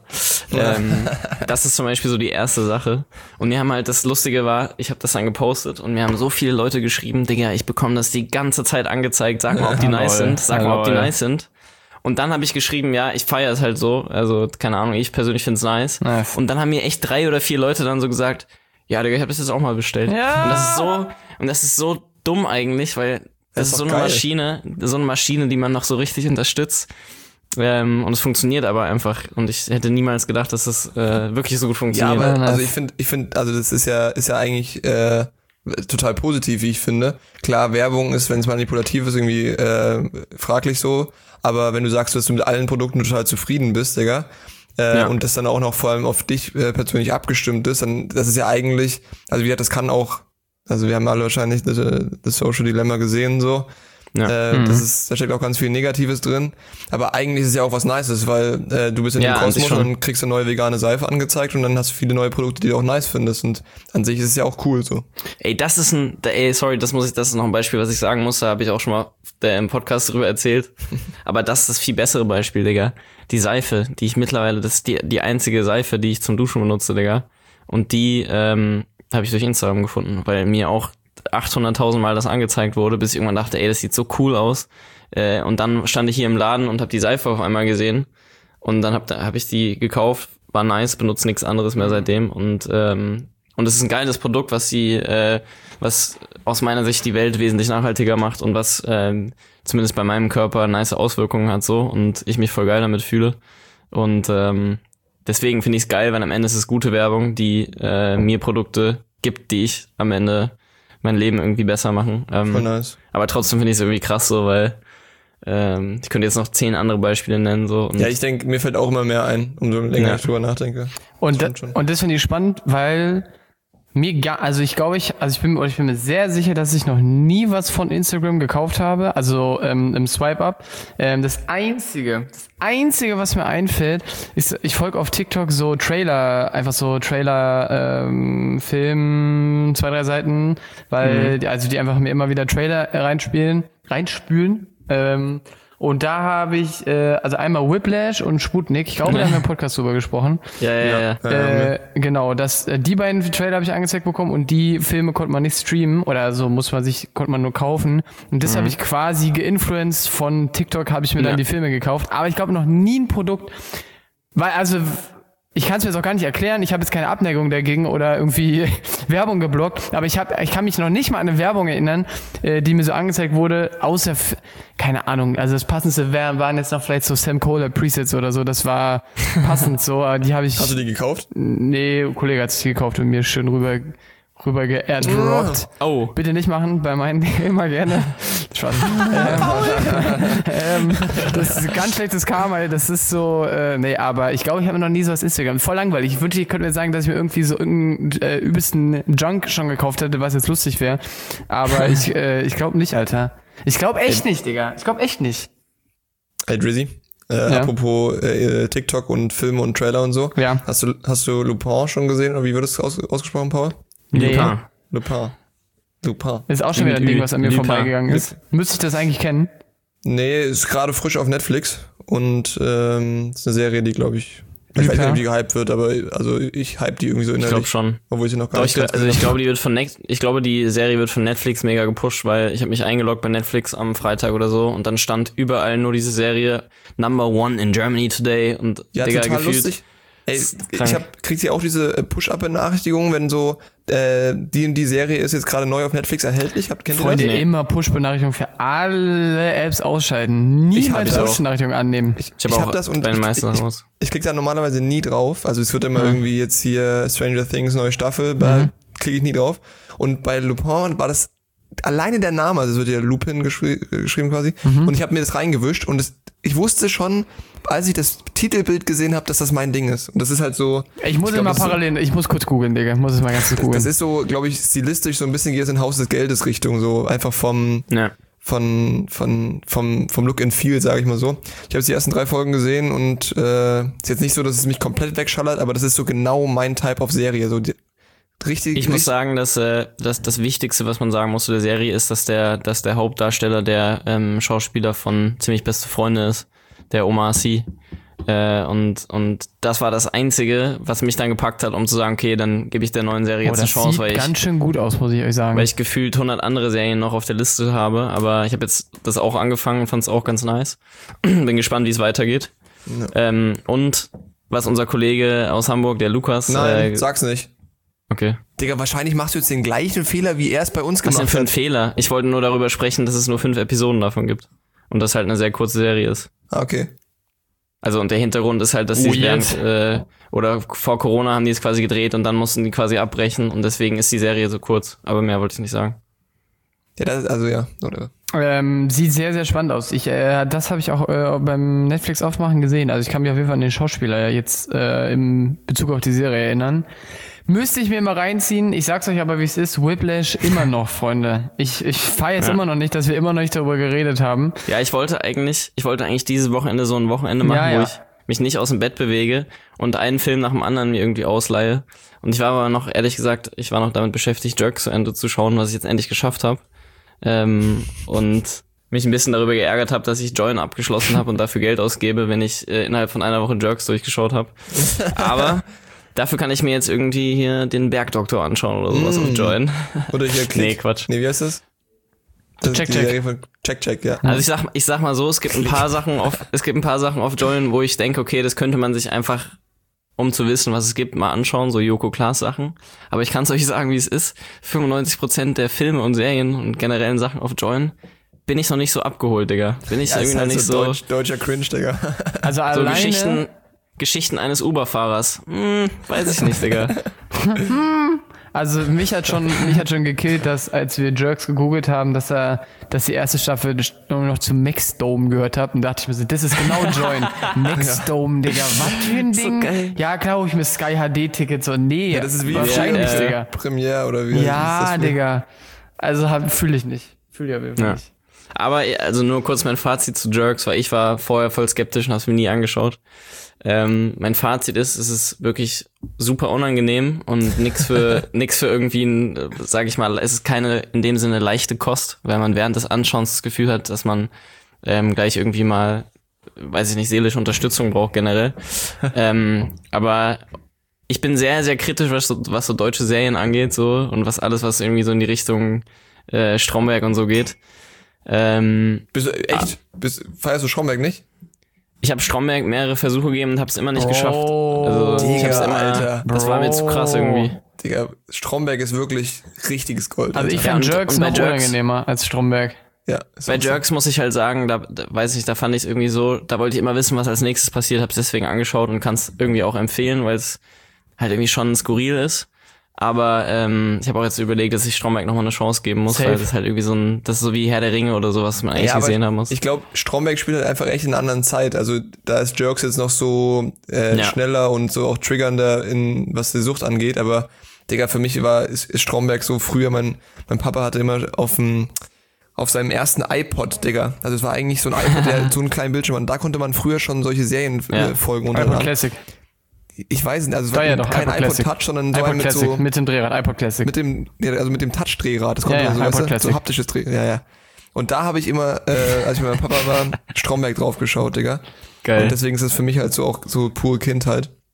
Das ist zum Beispiel so die erste Sache. Und wir haben halt, das Lustige war, ich habe das dann gepostet und mir haben so viele Leute geschrieben, Digga, ich bekomme das die ganze Zeit angezeigt, sag mal, ob die nice sind. Und dann habe ich geschrieben, ja, ich feiere es halt so, also keine Ahnung, ich persönlich find's nice. Und dann haben mir echt 3 oder 4 Leute dann so gesagt, ja, Digga, ich habe das jetzt auch mal bestellt. Ja. Und das ist so dumm eigentlich, weil das ist so eine Maschine, die man noch so richtig unterstützt. Und es funktioniert aber einfach. Und ich hätte niemals gedacht, dass das wirklich so gut funktioniert. Ja, aber also ich finde, also das ist ja eigentlich total positiv, wie ich finde. Klar, Werbung ist, wenn es manipulativ ist, irgendwie fraglich so. Aber wenn du sagst, dass du mit allen Produkten total zufrieden bist, Digga, und das dann auch noch vor allem auf dich persönlich abgestimmt ist, dann das ist ja eigentlich, also wie gesagt, das kann auch, also wir haben alle wahrscheinlich das Social Dilemma gesehen so. Ja. Da steckt auch ganz viel Negatives drin. Aber eigentlich ist es ja auch was Nices, weil du bist in dem Kosmos und dann kriegst du eine neue vegane Seife angezeigt und dann hast du viele neue Produkte, die du auch nice findest. Und an sich ist es ja auch cool so. Ey, das ist noch ein Beispiel, was ich sagen muss. Da habe ich auch schon mal im Podcast drüber erzählt. Aber das ist das viel bessere Beispiel, Digga. Die Seife, die ich mittlerweile, das ist die einzige Seife, die ich zum Duschen benutze, Digga. Und die habe ich durch Instagram gefunden, weil mir auch 800.000 Mal das angezeigt wurde, bis ich irgendwann dachte, ey, das sieht so cool aus. Und dann stand ich hier im Laden und habe die Seife auf einmal gesehen. Und dann hab ich die gekauft, war nice, benutze nichts anderes mehr seitdem. Und es ist ein geiles Produkt, was aus meiner Sicht die Welt wesentlich nachhaltiger macht und was zumindest bei meinem Körper nice Auswirkungen hat so und ich mich voll geil damit fühle. Und deswegen finde ich es geil, weil am Ende ist es gute Werbung, die mir Produkte gibt, die ich am Ende mein Leben irgendwie besser machen. Voll nice. Aber trotzdem finde ich es irgendwie krass so, weil ich könnte jetzt noch 10 andere Beispiele nennen. So. Und ja, ich denke, mir fällt auch immer mehr ein, umso länger ich drüber nachdenke. Und das finde ich spannend, weil ich bin mir sehr sicher, dass ich noch nie was von Instagram gekauft habe, also im Swipe-Up. Das Einzige, was mir einfällt, ist, ich folge auf TikTok so Trailer, Film, 2, 3 Seiten, weil die einfach mir immer wieder Trailer reinspülen. Und da habe ich also einmal Whiplash und Sputnik. Ich glaube, da haben wir im Podcast drüber gesprochen. Ja. Genau, die beiden Trailer habe ich angezeigt bekommen und die Filme konnte man nicht streamen oder so konnte man nur kaufen. Und das habe ich quasi geinfluenced von TikTok, habe ich mir dann die Filme gekauft. Aber ich glaube noch nie ein Produkt, weil ich kann es mir jetzt auch gar nicht erklären, ich habe jetzt keine Abneigung dagegen oder irgendwie Werbung geblockt, aber ich kann mich noch nicht mal an eine Werbung erinnern, die mir so angezeigt wurde, außer, keine Ahnung, also das passendste waren jetzt noch vielleicht so Sam Kohler Presets oder so, das war passend so, die habe ich... Hast du die gekauft? Nee, ein Kollege hat sich die gekauft und mir schön rüber geairdroppt. Oh. Bitte nicht machen, bei meinen immer gerne. Spaß. Das ist ganz schlechtes Karma, das ist so, aber ich glaube, ich habe noch nie so was Instagram. Voll langweilig. Ich könnte mir sagen, dass ich mir irgendwie so irgendeinen übelsten Junk schon gekauft hätte, was jetzt lustig wäre. Aber ich glaube nicht, Alter. Ich glaube echt nicht, Digga. Ich glaube echt nicht. Hey Drizzy. Apropos TikTok und Filme und Trailer und so. Ja. Hast du Lupin schon gesehen? Oder wie wird das ausgesprochen, Paul? Nee. Lupin. Ist auch schon wieder ein Ding, was an mir vorbeigegangen ist. Müsste ich das eigentlich kennen? Nee, ist gerade frisch auf Netflix und ist eine Serie, die, glaube ich, Ich weiß nicht, ob die gehypt wird, aber also ich hype die irgendwie so innerlich. Ich glaube schon. Obwohl ich sie noch gar Doch, nicht ich glaube, die Serie wird von Netflix mega gepusht, weil ich habe mich eingeloggt bei Netflix am Freitag oder so und dann stand überall nur diese Serie Number 1 in Germany today und ja, Digga, total gefühlt lustig. Ey, kriegt ihr auch diese Push-Up-Benachrichtigungen, wenn so die Serie ist jetzt gerade neu auf Netflix erhältlich? Kennt ihr Freunde, das? immer Push-Benachrichtigungen für alle Apps ausschalten. Niemals Push-Benachrichtigungen annehmen. Ich hab das und bei den meisten aus. Ich klick da normalerweise nie drauf. Also es wird immer irgendwie jetzt hier Stranger Things neue Staffel, klicke ich nie drauf. Und bei Lupin war das alleine der Name, also es wird ja Lupin geschrieben quasi. Und ich habe mir das reingewischt und ich wusste schon, als ich das Titelbild gesehen habe, dass das mein Ding ist. Und das ist halt so... Ich muss kurz googeln, Digga. Muss es mal ganz kurz googeln. Das ist so, glaube ich, stilistisch so ein bisschen geht es in Haus des Geldes Richtung, so einfach vom Look and Feel, sage ich mal so. Ich habe die ersten 3 Folgen gesehen und ist jetzt nicht so, dass es mich komplett wegschallert, aber das ist so genau mein Type of Serie. So richtig. Ich muss sagen, dass das Wichtigste, was man sagen muss zu der Serie, ist, dass der Hauptdarsteller der Schauspieler von Ziemlich beste Freunde ist, der Omar Sy. Und das war das Einzige, was mich dann gepackt hat, um zu sagen, okay, dann gebe ich der neuen Serie jetzt eine Chance, weil ganz schön gut aus, muss ich euch sagen. Weil ich gefühlt 100 andere Serien noch auf der Liste habe, aber ich habe jetzt das auch angefangen und fand es auch ganz nice. Bin gespannt, wie es weitergeht. Ja. Und was unser Kollege aus Hamburg, der Lukas... Nein, sag's nicht. Okay. Digga, wahrscheinlich machst du jetzt den gleichen Fehler, wie er es bei uns gemacht hat. Was denn für ein Fehler? Ich wollte nur darüber sprechen, dass es nur 5 Episoden davon gibt. Und das halt eine sehr kurze Serie ist. Ah, okay. Also und der Hintergrund ist halt, dass die oder vor Corona haben die es quasi gedreht und dann mussten die quasi abbrechen und deswegen ist die Serie so kurz. Aber mehr wollte ich nicht sagen. Ja, oder? Sieht sehr, sehr spannend aus. Das habe ich auch beim Netflix aufmachen gesehen. Also ich kann mich auf jeden Fall an den Schauspieler jetzt im Bezug auf die Serie erinnern. Müsste ich mir mal reinziehen. Ich sag's euch aber, wie es ist. Whiplash immer noch, Freunde. Ich feiere jetzt immer noch nicht, dass wir immer noch nicht darüber geredet haben. Ja, ich wollte eigentlich dieses Wochenende so ein Wochenende machen, wo ich mich nicht aus dem Bett bewege und einen Film nach dem anderen mir irgendwie ausleihe. Und ich war aber noch, ehrlich gesagt, damit beschäftigt, Jerks zu Ende zu schauen, was ich jetzt endlich geschafft habe. Und mich ein bisschen darüber geärgert habe, dass ich Join abgeschlossen habe und dafür Geld ausgebe, wenn ich innerhalb von einer Woche Jerks durchgeschaut habe. Aber dafür kann ich mir jetzt irgendwie hier den Bergdoktor anschauen oder sowas auf Join. Oder hier Klick. Nee, Quatsch. Nee, wie heißt das? Check, ja. Also ich sag mal so, es gibt ein paar Sachen auf Join, wo ich denke, okay, das könnte man sich einfach, um zu wissen, was es gibt, mal anschauen, so Joko Klaas Sachen. Aber ich kann es euch sagen, wie es ist. 95% der Filme und Serien und generellen Sachen auf Join bin ich noch nicht so abgeholt, Digga. Bin ich irgendwie noch nicht so deutscher Cringe, Digga. Also so alleine Geschichten eines Uber-Fahrers. Weiß ich nicht, Digga. Also mich hat schon gekillt, dass als wir Jerks gegoogelt haben, dass die erste Staffel nur noch zu Maxdome gehört hat. Und da dachte ich mir so, das ist genau Join. Maxdome, Digga, was für ein Ding? So geil. Ja, klar, hab ich mir Sky HD-Tickets so, nee. Ja, das ist wie wahrscheinlich, Digga. Premiere oder wie? Ja, Digga. Also fühle ich nicht. Fühle ich auf jeden Fall nicht. Aber also nur kurz mein Fazit zu Jerks, weil ich war vorher voll skeptisch und hab's mir nie angeschaut. Mein Fazit ist, es ist wirklich super unangenehm und nix für irgendwie sag ich mal, es ist keine in dem Sinne leichte Kost, weil man während des Anschauens das Gefühl hat, dass man gleich irgendwie mal, weiß ich nicht, seelische Unterstützung braucht generell. Aber ich bin sehr, sehr kritisch, was so deutsche Serien angeht, so und was irgendwie so in die Richtung Stromberg und so geht. Bist du echt? Feierst du Stromberg nicht? Ich habe Stromberg mehrere Versuche gegeben und hab's immer nicht geschafft. Also Digga, ich hab's immer, Alter. Das war mir zu krass irgendwie. Digga, Stromberg ist wirklich richtiges Gold. Also ich fand Jerks noch unangenehmer als Stromberg. Ja. Bei Jerks muss ich halt sagen, da weiß ich, da fand ich es irgendwie so, da wollte ich immer wissen, was als nächstes passiert, hab's deswegen angeschaut und kann's irgendwie auch empfehlen, weil es halt irgendwie schon skurril ist. Aber ich habe auch jetzt überlegt, dass ich Stromberg nochmal eine Chance geben muss, weil das ist halt irgendwie das ist so wie Herr der Ringe oder so, was man eigentlich gesehen haben muss. Ich glaube, Stromberg spielt halt einfach echt in einer anderen Zeit. Also da ist Jerks jetzt noch so schneller und so auch triggernder, was die Sucht angeht. Aber Digga, für mich ist Stromberg so früher, mein Papa hatte immer auf seinem ersten iPod, Digga. Also es war eigentlich so ein iPod, der so einen kleinen Bildschirm hat. Und da konnte man früher schon solche Serienfolgen runterladen. iPod Classic. Ich weiß nicht, also es war ja kein iPod Touch, sondern iPod mit Classic, mit dem Drehrad, iPod Classic. Mit dem Touch-Drehrad, das konnte man so, weißt du, so haptisches Drehrad, ja. Und da habe ich immer, als ich mit meinem Papa war, Stromberg drauf geschaut, Digga. Geil. Und deswegen ist das für mich halt so auch so pure Kindheit.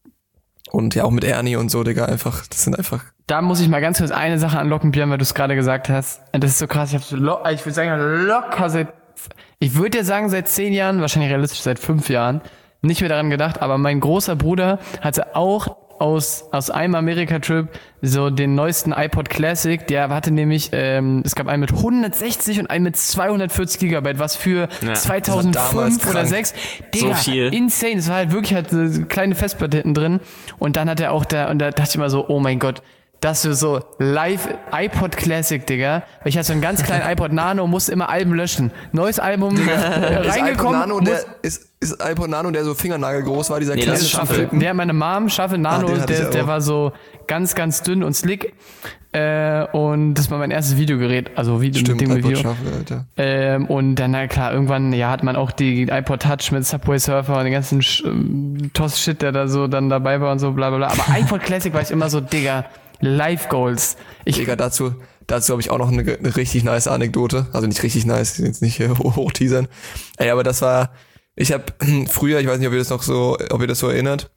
Und ja, auch mit Ernie und so, Digga, einfach, das sind einfach... Da muss ich mal ganz kurz eine Sache anlocken, Björn, weil du es gerade gesagt hast. Und das ist so krass, ich würde sagen, locker ich würde ja sagen, seit 10 Jahren, wahrscheinlich realistisch seit 5 Jahren, nicht mehr daran gedacht, aber mein großer Bruder hatte auch aus einem Amerika-Trip so den neuesten iPod Classic, der hatte nämlich, es gab einen mit 160 und einen mit 240 Gigabyte, was für 2005 oder 2006, Digga, so viel. Insane, es war halt wirklich, hat eine kleine Festplatte hinten drin und dann hat er auch und da dachte ich immer so, oh mein Gott, dass du so live iPod Classic, Digga. Weil ich hatte so einen ganz kleinen iPod Nano und musste immer Alben löschen. Neues Album reingekommen. Ist iPod Nano, der so fingernagelgroß war, dieser Nee, kleine das ist Shuffle. Flippen? Der hat meine Mom, Shuffle Nano, den hatte ich der auch. war so ganz, ganz dünn und slick. Und das war mein erstes Videogerät, also Stimmt, mit dem iPod Video. Shuffle, Alter. Und dann, na klar, irgendwann, ja, hat man auch die iPod Touch mit Subway Surfer und den ganzen Toss-Shit, der da so dann dabei war und so, bla bla bla. Aber iPod Classic war ich immer so, Digga, Life Goals. Digga, dazu habe ich auch noch eine richtig nice Anekdote. Also nicht richtig nice, jetzt nicht hier hochteasern. Ey, aber das war, ich habe früher, ich weiß nicht, ob ihr das so erinnert,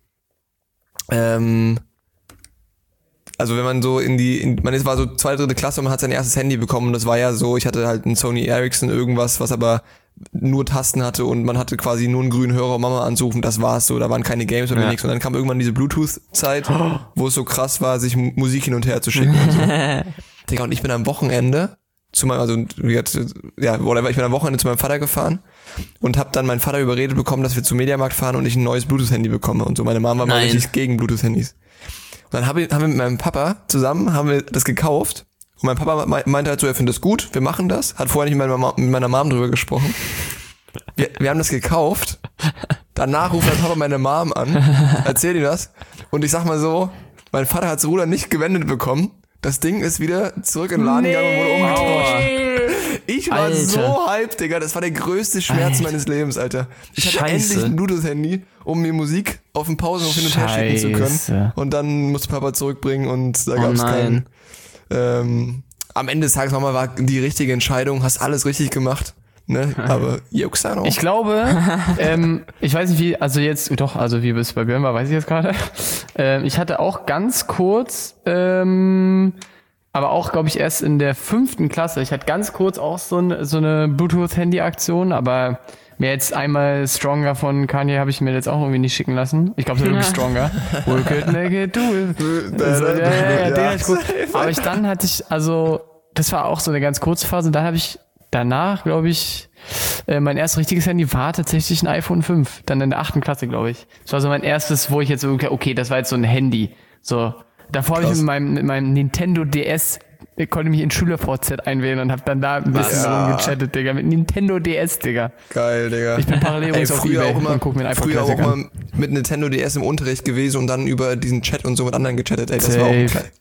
also wenn man so man war so 2., 3. Klasse und man hat sein erstes Handy bekommen und das war ja so, ich hatte halt ein Sony Ericsson irgendwas, was aber nur Tasten hatte und man hatte quasi nur einen grünen Hörer, um Mama anzurufen, das war's so, da waren keine Games oder nichts und dann kam irgendwann diese Bluetooth-Zeit, wo es so krass war, sich Musik hin und her zu schicken und so. Digga, und ich bin am Wochenende ich bin am Wochenende zu meinem Vater gefahren und habe dann meinen Vater überredet bekommen, dass wir zum Mediamarkt fahren und ich ein neues Bluetooth-Handy bekomme und so. Meine Mama war mal richtig gegen Bluetooth-Handys. Und dann haben wir mit meinem Papa zusammen das gekauft und mein Papa meinte halt so, er findet das gut, wir machen das. Hat vorher nicht mit meiner Mom drüber gesprochen. Wir haben das gekauft. Danach ruft mein Papa meine Mom an, erzählt ihm das und ich sag mal so, mein Vater hat das Ruder nicht gewendet bekommen. Das Ding ist wieder zurück in den Laden gegangen und wurde umgetauscht. Ich war so hyped, Digga. Das war der größte Schmerz meines Lebens, Alter. Ich hatte endlich ein Bluetooth-Handy, um mir Musik auf dem Pausenhof hin und her schicken zu können. Und dann musste Papa zurückbringen und da gab es keinen. Am Ende des Tages, Mama, war die richtige Entscheidung. Hast alles richtig gemacht. Ne? Aber Juxano. Ich glaube, ich weiß nicht wie, wie es bei Björn war, weiß ich jetzt gerade. Ich hatte auch ganz kurz, aber auch, glaube ich, erst in der 5. Klasse. Ich hatte ganz kurz auch so eine Bluetooth-Handy-Aktion, aber mir jetzt einmal Stronger von Kanye habe ich mir jetzt auch irgendwie nicht schicken lassen. Ich glaube, es war wirklich Stronger. We could make it do it. Den hatte ich gut. Aber dann hatte ich, das war auch so eine ganz kurze Phase und dann habe ich danach, glaube ich, mein erstes richtiges Handy war tatsächlich ein iPhone 5. Dann in der 8. Klasse, glaube ich. Das war so mein erstes, wo ich jetzt so, okay, das war jetzt so ein Handy. So. Davor habe ich mit meinem Nintendo DS, ich konnte mich in SchülerVZ einwählen und habe dann da ein bisschen rumgechattet, Digga. Mit Nintendo DS, Digga. Geil, Digga. Ich bin parallel auf eBay und guck mir ein iPhone Früher auch Classic an. immer mit Nintendo DS im Unterricht gewesen und dann über diesen Chat und so mit anderen gechattet. Ey, das war auch geil.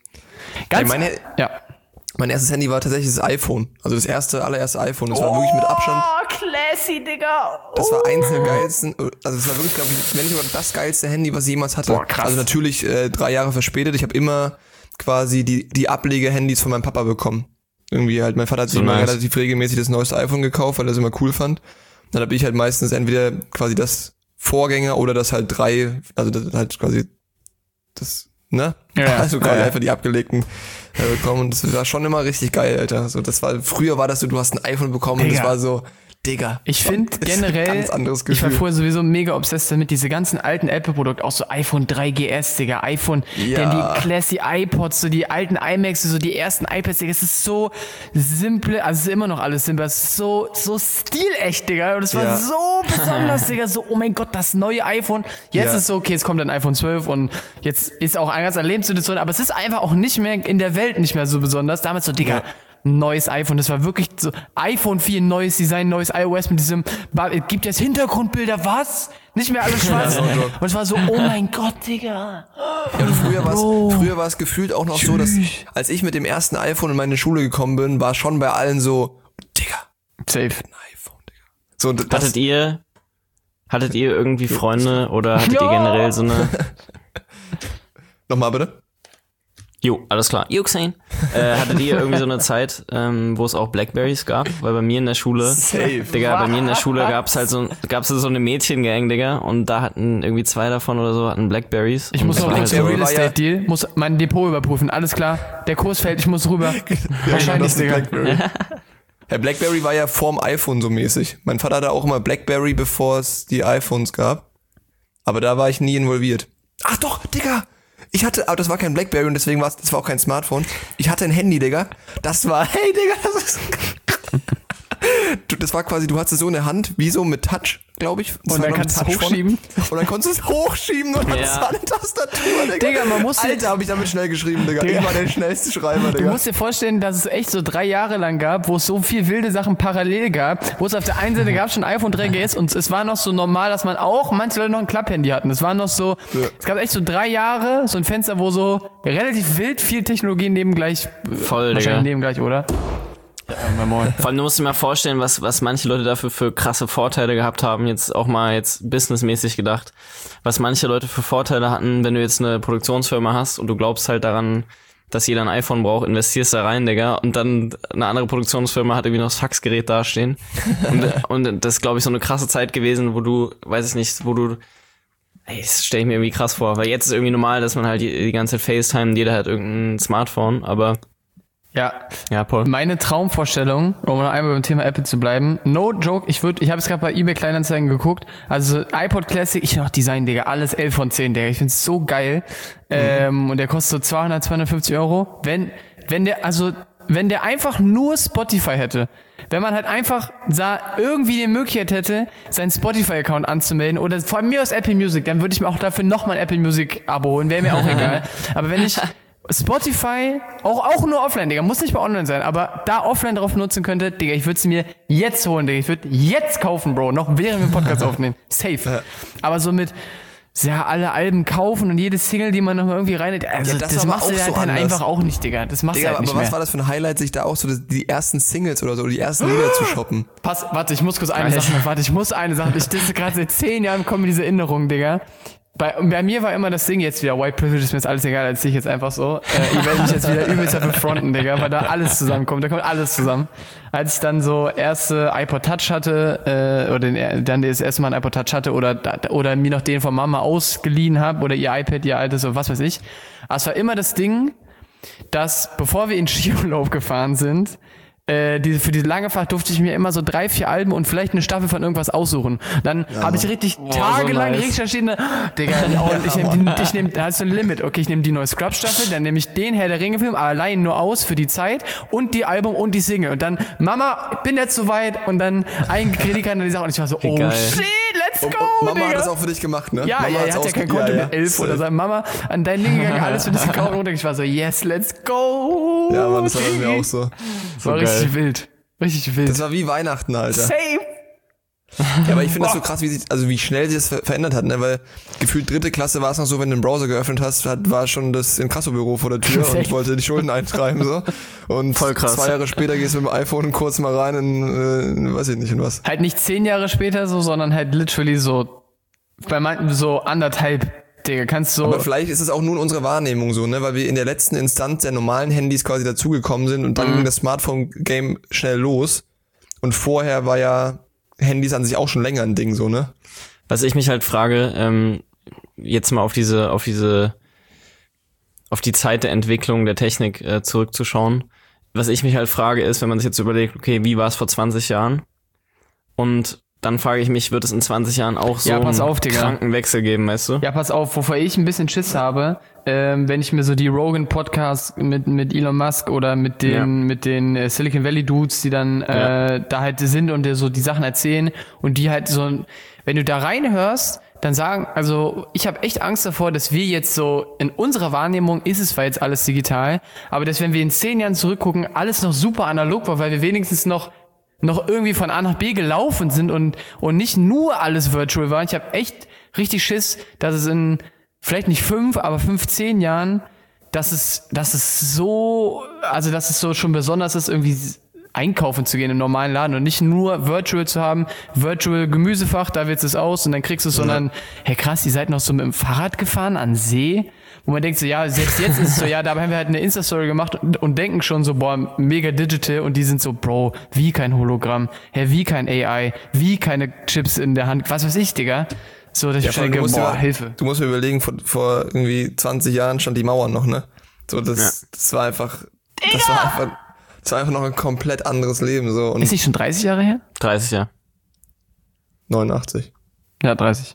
Mein erstes Handy war tatsächlich das iPhone. Also das allererste iPhone. Das war wirklich mit Abstand. Oh, classy, Digga. Das war eins der geilsten, also das war wirklich, glaube ich, wenn nicht sogar das geilste Handy, was ich jemals hatte. Boah, krass. Also natürlich 3 Jahre verspätet. Ich habe immer quasi die Ableger-Handys von meinem Papa bekommen. Irgendwie halt, mein Vater hat sich immer relativ regelmäßig das neueste iPhone gekauft, weil er es immer cool fand. Dann habe ich halt meistens entweder quasi das Vorgänger oder das halt 3, also das halt quasi das, ne? Ja, also quasi einfach die abgelegten bekommen. Und das war schon immer richtig geil, Alter. So, früher war das so, du hast ein iPhone bekommen und das war so, Digga. Ich finde generell, ganz anderes ich war Gefühl. vorher sowieso mega obsessed damit, diese ganzen alten Apple-Produkte, auch so iPhone 3GS, Digga, iPhone, dann die Classy iPods, so die alten iMacs, so die ersten iPads, Digga, es ist so simple, also es ist immer noch alles simpel, es ist so stilecht, Digga, und es war so besonders, Digga, so, oh mein Gott, das neue iPhone, jetzt ist so, okay, jetzt kommt ein iPhone 12 und jetzt ist auch eine ganz andere Lebenssituation, aber es ist einfach auch nicht mehr, in der Welt nicht mehr so besonders, damals so, Digga, neues iPhone, das war wirklich so, iPhone 4, neues Design, neues iOS mit diesem, gibt jetzt Hintergrundbilder, was? Nicht mehr alles schwarz. Und es war so, oh mein Gott, Digga. Ja, und früher war es gefühlt auch noch so, dass, als ich mit dem ersten iPhone in meine Schule gekommen bin, war schon bei allen so, Digga. Safe. Ein iPhone, Digga. So, Hattet ihr irgendwie Freunde oder hattet ihr generell so eine... Nochmal bitte? Jo, alles klar. Juxane. Hattet ihr irgendwie so eine Zeit, wo es auch Blackberries gab? Weil bei mir in der Schule, Digga, bei mir in der Schule gab's so eine Mädchengang, Digga, und da hatten irgendwie 2 davon oder so hatten Blackberries. Ich muss noch Blackberry den Real war Estate Deal, muss mein Depot überprüfen, alles klar. Der Kurs fällt, ich muss rüber. Wahrscheinlich, Digga. Blackberry. Ja, Blackberry war ja vorm iPhone so mäßig. Mein Vater hatte auch immer Blackberry, bevor es die iPhones gab. Aber da war ich nie involviert. Ach doch, Digga! Aber das war kein Blackberry und deswegen das war auch kein Smartphone. Ich hatte ein Handy, Digga. Das war, hey, Digga, das war quasi, du hattest so eine Hand, wie so mit Touch, glaube ich. Und dann kannst du es hochschieben. Und dann konntest du es hochschieben und das war eine Tastatur, Digga. Digga, man muss Alter, hab ich damit schnell geschrieben, Digga. Ich war der schnellste Schreiber, Digga. Du musst dir vorstellen, dass es echt so 3 Jahre lang gab, wo es so viel wilde Sachen parallel gab, wo es auf der einen Seite gab schon iPhone 3GS und es war noch so normal, dass man auch manche Leute noch ein Klapphandy hatten. Es war noch so, Es gab echt so 3 Jahre, so ein Fenster, wo so relativ wild viel Technologie nebengleich, Voll, wahrscheinlich Digga. nebengleich, oder? Vor allem, du musst dir mal vorstellen, was manche Leute dafür für krasse Vorteile gehabt haben, jetzt businessmäßig gedacht, was manche Leute für Vorteile hatten, wenn du jetzt eine Produktionsfirma hast und du glaubst halt daran, dass jeder ein iPhone braucht, investierst da rein, Digga, und dann eine andere Produktionsfirma hat irgendwie noch das Faxgerät dastehen. Und das ist, glaube ich, so eine krasse Zeit gewesen, wo du, das stelle ich mir irgendwie krass vor, weil jetzt ist irgendwie normal, dass man halt die ganze Zeit FaceTime, jeder hat irgendein Smartphone, aber Ja, Paul. Meine Traumvorstellung, um noch einmal beim Thema Apple zu bleiben, no joke, ich habe es gerade bei eBay Kleinanzeigen geguckt, also iPod Classic, ich finde auch Design, Digga, alles 11 von 10, Digga, ich finde es so geil, und der kostet so 250 Euro, wenn der einfach nur Spotify hätte, wenn man halt einfach irgendwie die Möglichkeit hätte, seinen Spotify-Account anzumelden oder von mir aus Apple Music, dann würde ich mir auch dafür nochmal ein Apple Music-Abo holen, wäre mir auch egal, aber wenn ich Spotify, auch nur offline, Digga, muss nicht mal online sein, aber da offline drauf nutzen könnte, Digga, ich würde es mir jetzt holen, Digga, ich würde jetzt kaufen, Bro, noch während wir den Podcast aufnehmen, safe. Aber so mit, alle Alben kaufen und jede Single, die man noch mal irgendwie rein, also das machst du halt dann einfach auch nicht, Digga, das machst du halt nicht aber mehr. was war das für ein Highlight, sich da auch so die ersten Singles oder so, die ersten Lieder zu shoppen? Warte, ich muss kurz eine Sache, das ist gerade seit 10 Jahren kommen diese Erinnerungen, Digga. Bei mir war immer das Ding jetzt wieder, White Privilege ist mir jetzt alles egal, als ich jetzt einfach so. Ich werde mich jetzt wieder übelst dafür fronten, Digga, weil da alles zusammenkommt, da kommt alles zusammen. Als ich dann so erste iPod Touch hatte, oder dann das erste Mal ein iPod Touch hatte oder mir noch den von Mama ausgeliehen habe oder ihr iPad, ihr altes oder was weiß ich. Aber es war immer das Ding, dass bevor wir in Skiurlaub gefahren sind, für diese lange Fahrt durfte ich mir immer so 3, 4 Alben und vielleicht eine Staffel von irgendwas aussuchen. Dann habe ich richtig tagelang richtig verschiedene, Digga, ich nehme, da ist so ein Limit. Okay, ich nehme die neue Scrubs-Staffel, dann nehme ich den Herr der Ringe-Film allein nur aus für die Zeit und die Album und die Single. Und dann, Mama, ich bin jetzt soweit und dann ein Kreditkarte an die Sache und ich war so, oh geil. shit, let's go, Und Mama Digga. hat das auch für dich gemacht, ne? Ja, Mama er hat ja kein Konto mit 11 oder so. Mama, an dein Ding gegangen, alles für dich gekauft und ich war so, yes, let's go. Ja, Mann, das war bei mir auch so. War richtig wild. Richtig wild. Das war wie Weihnachten, Alter. Safe. Ja, aber ich finde das so krass, wie schnell sich das verändert hat, ne? Weil gefühlt 3. Klasse war es noch so, wenn du den Browser geöffnet hast, war schon das Inkassobüro vor der Tür und wollte die Schulden eintreiben, so. Und voll krass. 2 Jahre später gehst du mit dem iPhone kurz mal rein in weiß ich nicht, in was. Halt nicht 10 Jahre später so, sondern halt literally so, bei manchen so 1,5, Digga, kannst du. Aber vielleicht ist es auch nur in unserer Wahrnehmung so, ne? Weil wir in der letzten Instanz der normalen Handys quasi dazugekommen sind und dann ging das Smartphone-Game schnell los. Und vorher war ja Handys an sich auch schon länger ein Ding, so, ne? Was ich mich halt frage, jetzt mal auf die Zeit der Entwicklung der Technik zurückzuschauen. Was ich mich halt frage ist, wenn man sich jetzt überlegt, okay, wie war es vor 20 Jahren? Und dann frage ich mich, wird es in 20 Jahren auch so einen kranken Wechsel geben, weißt du? Ja, pass auf, wovor ich ein bisschen Schiss habe, wenn ich mir so die Rogan-Podcasts mit Elon Musk oder mit den Silicon Valley Dudes, die dann da halt sind und so die Sachen erzählen und die halt so, wenn du da reinhörst, dann sagen, also ich habe echt Angst davor, dass wir jetzt so, in unserer Wahrnehmung ist es zwar jetzt alles digital, aber dass wenn wir in 10 Jahren zurückgucken, alles noch super analog war, weil wir wenigstens noch irgendwie von A nach B gelaufen sind und nicht nur alles virtual war. Ich habe echt richtig Schiss, dass es in vielleicht nicht 5, aber 15 Jahren, dass es so schon besonders ist, irgendwie einkaufen zu gehen im normalen Laden und nicht nur Virtual zu haben, Virtual Gemüsefach, da wählst du es aus und dann kriegst du es, sondern, hey krass, ihr seid noch so mit dem Fahrrad gefahren an See, wo man denkt so, ja, selbst jetzt ist es so, ja, da haben wir halt eine Insta-Story gemacht und denken schon so, boah, mega digital und die sind so, Bro, wie kein Hologramm, wie kein AI, wie keine Chips in der Hand, was weiß ich, Digga. So, dass ich denke, boah, Hilfe. Du musst mir überlegen, vor irgendwie 20 Jahren stand die Mauer noch, ne? So, das war einfach, das war einfach noch ein komplett anderes Leben, so. Und ist nicht schon 30 Jahre her? 30, ja. 89. Ja, 30.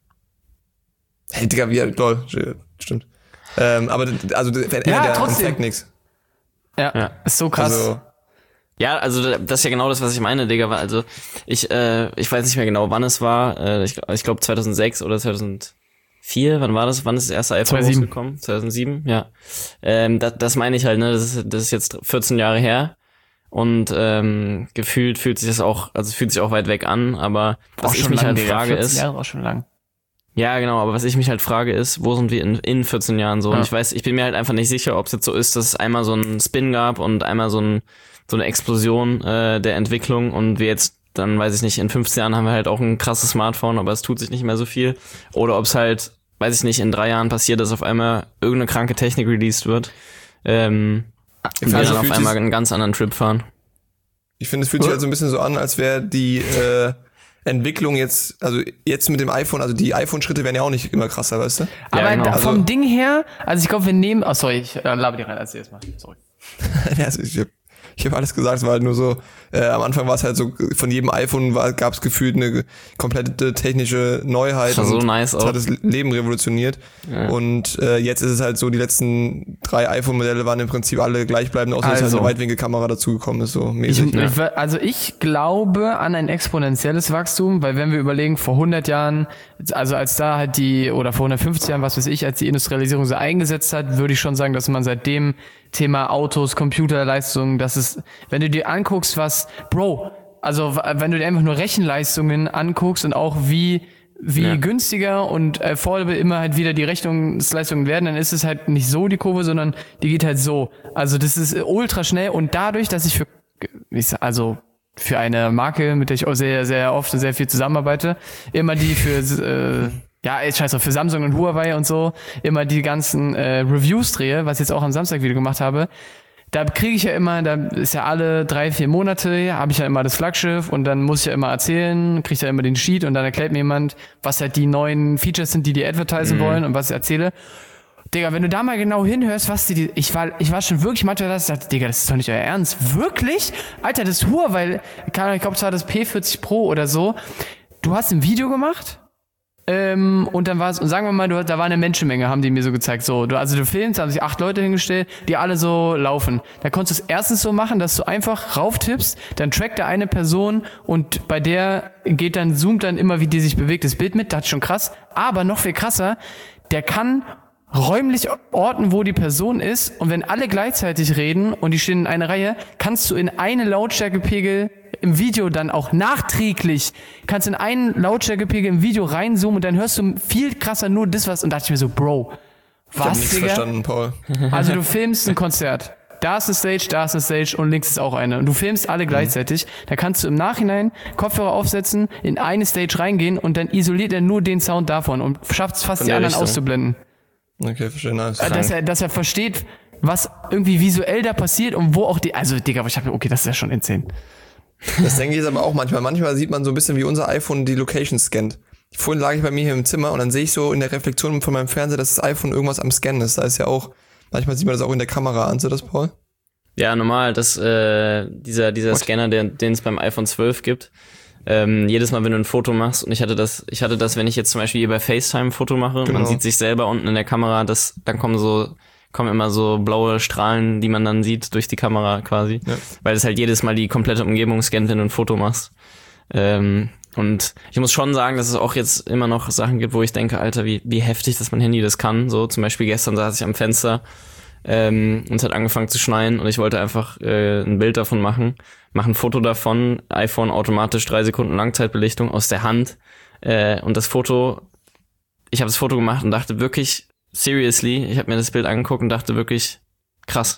Hey, Digga, lol, stimmt. Aber, also, trotzdem. Nix. Ja, ist so krass. Also, Ja, also das ist ja genau das, was ich meine, Digga. Also ich weiß nicht mehr genau, wann es war. Ich glaube 2006 oder 2004. Wann war das? Wann ist das erste iPhone 2007. rausgekommen? 2007, ja. Das meine ich halt, ne? Das ist jetzt 14 Jahre her. Und gefühlt fühlt sich auch weit weg an. Aber was ich mich halt frage ist, Jahre auch schon lang. ja, genau, aber was ich mich halt frage ist, wo sind wir in 14 Jahren so? Ja. Und ich bin mir halt einfach nicht sicher, ob es jetzt so ist, dass es einmal so einen Spin gab und einmal so eine Explosion der Entwicklung und wir jetzt dann, weiß ich nicht, in 15 Jahren haben wir halt auch ein krasses Smartphone, aber es tut sich nicht mehr so viel. Oder ob es halt, weiß ich nicht, in 3 Jahren passiert, dass auf einmal irgendeine kranke Technik released wird und wir dann auf einmal einen ganz anderen Trip fahren. Ich finde, es fühlt sich halt so ein bisschen so an, als wäre die Entwicklung jetzt mit dem iPhone, also die iPhone-Schritte werden ja auch nicht immer krasser, weißt du? Aber Ja, genau. vom Ding her, also ich glaube, wir nehmen, ich laber dir rein, erzähl jetzt mal, sorry. Ja, also ich hab alles gesagt, es war halt nur so, am Anfang war es halt so, von jedem iPhone gab es gefühlt eine komplette technische Neuheit. Das war so und nice das auch. hat das Leben revolutioniert. Ja. Und jetzt ist es halt so, die letzten 3 iPhone-Modelle waren im Prinzip alle gleichbleibend, außer dass halt Also. eine Weitwinkelkamera dazugekommen ist, so mäßig. Ich glaube an ein exponentielles Wachstum, weil wenn wir überlegen, vor 100 Jahren, also als da halt oder vor 150 Jahren, was weiß ich, als die Industrialisierung so eingesetzt hat, würde ich schon sagen, dass man seitdem Thema Autos, Computerleistungen, das ist, wenn du dir anguckst, also wenn du dir einfach nur Rechenleistungen anguckst und auch wie günstiger und affordable immer halt wieder die Rechnungsleistungen werden, dann ist es halt nicht so die Kurve, sondern die geht halt so. Also das ist ultra schnell und dadurch, dass ich für eine Marke, mit der ich auch sehr, sehr oft und sehr viel zusammenarbeite, immer die für für Samsung und Huawei und so, immer die ganzen Reviews drehe, was ich jetzt auch am Samstag wieder gemacht habe, da kriege ich ja immer, da ist ja alle 3-4 Monate, habe ich ja immer das Flaggschiff und dann muss ich ja immer erzählen, kriege ich ja immer den Sheet und dann erklärt mir jemand, was halt die neuen Features sind, die advertisen wollen und was ich erzähle. Digga, wenn du da mal genau hinhörst, was ich war schon wirklich manchmal, dass ich dachte, Digga, das ist doch nicht euer Ernst. Wirklich? Alter, das Huawei, ich glaube, es war das P40 Pro oder so. Du hast ein Video gemacht? Und dann war es, und sagen wir mal, da war eine Menschenmenge, haben die mir so gezeigt. So, du filmst, haben sich 8 Leute hingestellt, die alle so laufen. Da konntest du es erstens so machen, dass du einfach rauftippst, dann trackt da eine Person und bei der zoomt dann immer, wie die sich bewegt, das Bild mit, das ist schon krass. Aber noch viel krasser, der kann räumlich orten, wo die Person ist und wenn alle gleichzeitig reden und die stehen in einer Reihe, kannst du in eine Lautstärkepegel im Video dann auch nachträglich, kannst in einen Lautstärkepegel im Video reinzoomen und dann hörst du viel krasser nur das was und dachte ich mir so, Bro, Ich hab was, nichts Digga? verstanden, Paul. Also du filmst ein Konzert. Da ist eine Stage und links ist auch eine. Und du filmst alle gleichzeitig. Da kannst du im Nachhinein Kopfhörer aufsetzen, in eine Stage reingehen und dann isoliert er nur den Sound davon und schafft es fast Von die der anderen Richtung. auszublenden. Okay, verstehe, nice. Dass er versteht, was irgendwie visuell da passiert und wo auch also Digga, aber okay, das ist ja schon insane. Das denke ich jetzt aber auch manchmal. Manchmal sieht man so ein bisschen, wie unser iPhone die Location scannt. Vorhin lag ich bei mir hier im Zimmer und dann sehe ich so in der Reflexion von meinem Fernseher, dass das iPhone irgendwas am Scannen ist. Da ist ja auch, manchmal sieht man das auch in der Kamera. Ahnst du das, Paul? Ja, normal, dass dieser Scanner, den es beim iPhone 12 gibt, jedes Mal, wenn du ein Foto machst, und ich hatte das, wenn ich jetzt zum Beispiel hier bei FaceTime ein Foto mache, Genau. man sieht sich selber unten in der Kamera, dann kommen immer so blaue Strahlen, die man dann sieht durch die Kamera quasi, weil es halt jedes Mal die komplette Umgebung scannt, wenn du ein Foto machst. Und ich muss schon sagen, dass es auch jetzt immer noch Sachen gibt, wo ich denke, Alter, wie heftig, dass mein Handy das kann. So, zum Beispiel gestern saß ich am Fenster und es hat angefangen zu schneien und ich wollte einfach ein Bild davon machen ein Foto davon, iPhone automatisch 3 Sekunden Langzeitbelichtung aus der Hand und ich habe das Foto gemacht und dachte wirklich, seriously, ich habe mir das Bild angeguckt und dachte wirklich, krass,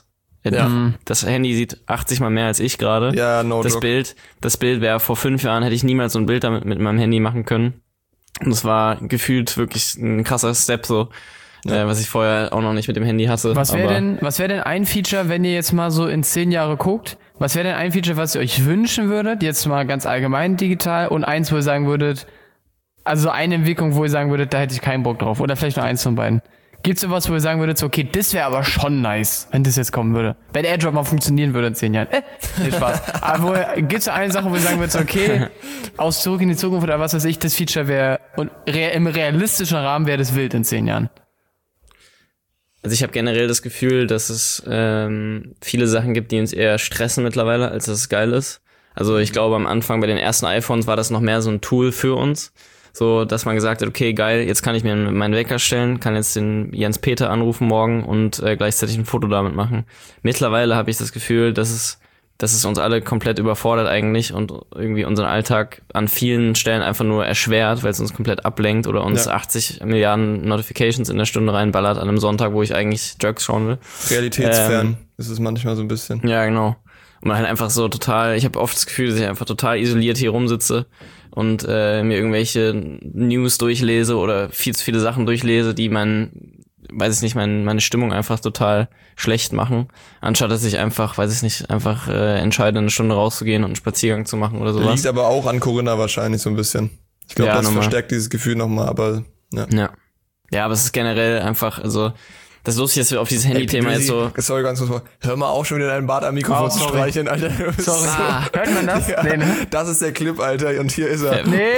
Das Handy sieht 80 mal mehr als ich gerade. Ja, no Das joke. Bild wäre vor 5 Jahren, hätte ich niemals so ein Bild damit mit meinem Handy machen können. Und es war gefühlt wirklich ein krasser Step so, was ich vorher auch noch nicht mit dem Handy hatte. Was wäre denn ein Feature, wenn ihr jetzt mal so in 10 Jahre guckt? Was wäre denn ein Feature, was ihr euch wünschen würdet? Jetzt mal ganz allgemein digital und eins, wo ihr sagen würdet, also eine Entwicklung, wo ihr sagen würdet, da hätte ich keinen Bock drauf. Oder vielleicht nur eins von beiden. Gibt's sowas, wo ihr sagen würdet, so, okay, das wäre aber schon nice, wenn das jetzt kommen würde? Wenn AirDrop mal funktionieren würde in 10 Jahren. Nee, Spaß. Aber gibt's so eine Sache, wo ihr sagen würdet, so, okay, aus Zurück in die Zukunft oder was weiß ich, das Feature wäre, und im realistischen Rahmen wäre das wild in 10 Jahren? Also ich habe generell das Gefühl, dass es viele Sachen gibt, die uns eher stressen mittlerweile, als dass es geil ist. Also ich glaube, am Anfang bei den ersten iPhones war das noch mehr so ein Tool für uns. So, dass man gesagt hat, okay, geil, jetzt kann ich mir meinen Wecker stellen, kann jetzt den Jens Peter anrufen morgen und gleichzeitig ein Foto damit machen. Mittlerweile habe ich das Gefühl, dass es uns alle komplett überfordert eigentlich und irgendwie unseren Alltag an vielen Stellen einfach nur erschwert, weil es uns komplett ablenkt oder uns 80 Milliarden Notifications in der Stunde reinballert an einem Sonntag, wo ich eigentlich Jerks schauen will. Realitätsfern ist es manchmal so ein bisschen. Ja, genau. Und man halt einfach so total, ich habe oft das Gefühl, dass ich einfach total isoliert hier rumsitze und mir irgendwelche News durchlese oder viel zu viele Sachen durchlese, die meine Stimmung einfach total schlecht machen, anstatt dass ich einfach, entscheide, eine Stunde rauszugehen und einen Spaziergang zu machen oder sowas. Liegt aber auch an Corinna wahrscheinlich so ein bisschen. Ich glaube, das verstärkt dieses Gefühl nochmal, aber ja. Ja, aber es ist generell einfach, also das ist lustig, dass wir auf dieses Handy-Thema jetzt so... Sorry, ganz kurz mal. Hör mal auf, schon wieder deinen Bart am Mikrofon zu streicheln, Alter. Sorry. Hört man das? Ja, nee, ne? Das ist der Clip, Alter, und hier ist er. Nee.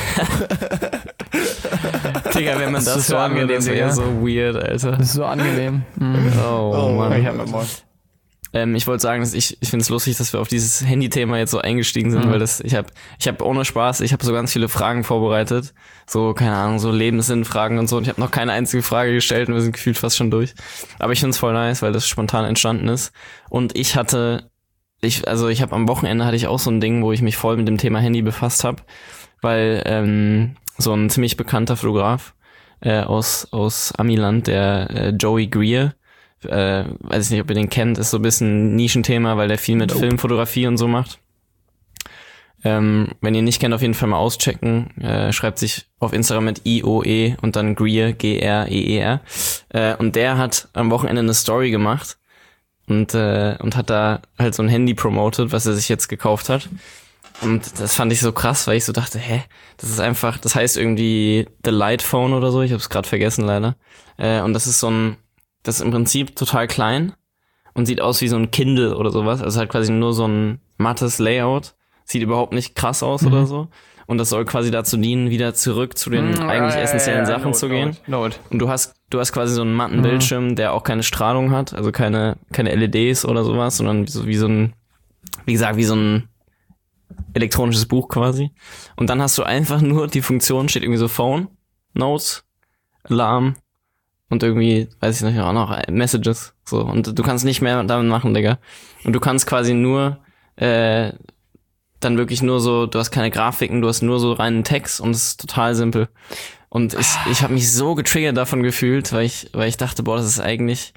Digga, wenn man das so angenehm, das wäre so weird, Alter. Das ist so angenehm. Oh Mann. Ich hab mal Bock. Ich wollte sagen, dass ich finde es lustig, dass wir auf dieses Handy-Thema jetzt so eingestiegen sind, weil ich habe ohne Spaß, ich habe so ganz viele Fragen vorbereitet, so, keine Ahnung, so Lebenssinnfragen und so, und ich habe noch keine einzige Frage gestellt und wir sind gefühlt fast schon durch. Aber ich finde es voll nice, weil das spontan entstanden ist. Und ich habe am Wochenende hatte ich auch so ein Ding, wo ich mich voll mit dem Thema Handy befasst habe, weil so ein ziemlich bekannter Fotograf aus Amiland, der Joey Greer, weiß ich nicht, ob ihr den kennt, ist so ein bisschen ein Nischenthema, weil der viel mit Filmfotografie und so macht. Wenn ihr nicht kennt, auf jeden Fall mal auschecken. Schreibt sich auf Instagram mit IOE und dann Greer, G-R-E-E-R. Und der hat am Wochenende eine Story gemacht und hat da halt so ein Handy promotet, was er sich jetzt gekauft hat. Und das fand ich so krass, weil ich so dachte, das heißt irgendwie The Light Phone oder so, ich hab's gerade vergessen leider. Und das ist das ist im Prinzip total klein und sieht aus wie so ein Kindle oder sowas. Also halt quasi nur so ein mattes Layout. Sieht überhaupt nicht krass aus oder so. Und das soll quasi dazu dienen, wieder zurück zu den eigentlich essentiellen Sachen zu gehen. Und du hast quasi so einen matten Bildschirm, der auch keine Strahlung hat, also keine LEDs oder sowas, sondern wie so ein elektronisches Buch quasi. Und dann hast du einfach nur die Funktion, steht irgendwie so Phone, Notes, Alarm, und irgendwie, weiß ich nicht, auch noch Messages. So. Und du kannst nicht mehr damit machen, Digga. Und du kannst quasi nur, dann wirklich nur so, du hast keine Grafiken, du hast nur so reinen Text und es ist total simpel. Und ich habe mich so getriggert davon gefühlt, weil ich dachte, boah, das ist eigentlich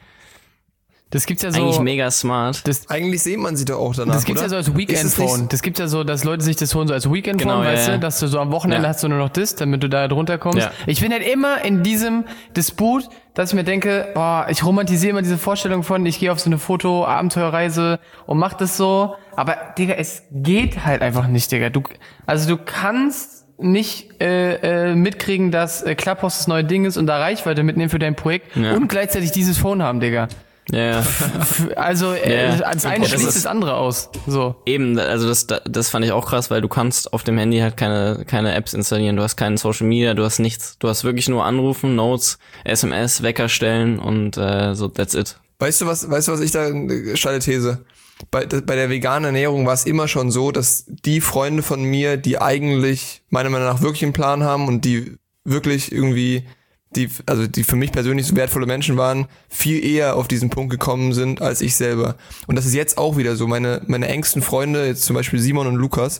ja so, eigentlich mega smart. Eigentlich sieht man sie doch auch danach, das gibt's oder? ja so als Weekend-Phone. Das gibt's ja so, dass Leute sich das holen so als Weekend-Phone, genau, weißt du? Dass du so am Wochenende hast du nur noch das, damit du da drunter kommst. Ja. Ich bin halt immer in diesem Disput, dass ich mir denke, boah, ich romantisiere immer diese Vorstellung von, ich gehe auf so eine Foto-Abenteuerreise und mach das so. Aber, Digga, es geht halt einfach nicht, Digga. Du kannst nicht mitkriegen, dass Clubhouse das neue Ding ist und da Reichweite mitnehmen für dein Projekt und gleichzeitig dieses Phone haben, Digga. Ja. Also das eine schließt das andere aus. So. Eben, also das fand ich auch krass, weil du kannst auf dem Handy halt keine Apps installieren, du hast keinen Social Media, du hast nichts. Du hast wirklich nur Anrufen, Notes, SMS, Wecker stellen und so that's it. Weißt du was ich da steile These? Bei der veganen Ernährung war es immer schon so, dass die Freunde von mir, die eigentlich meiner Meinung nach wirklich einen Plan haben und die wirklich irgendwie die für mich persönlich so wertvolle Menschen waren, viel eher auf diesen Punkt gekommen sind als ich selber. Und das ist jetzt auch wieder so. Meine engsten Freunde, jetzt zum Beispiel Simon und Lukas,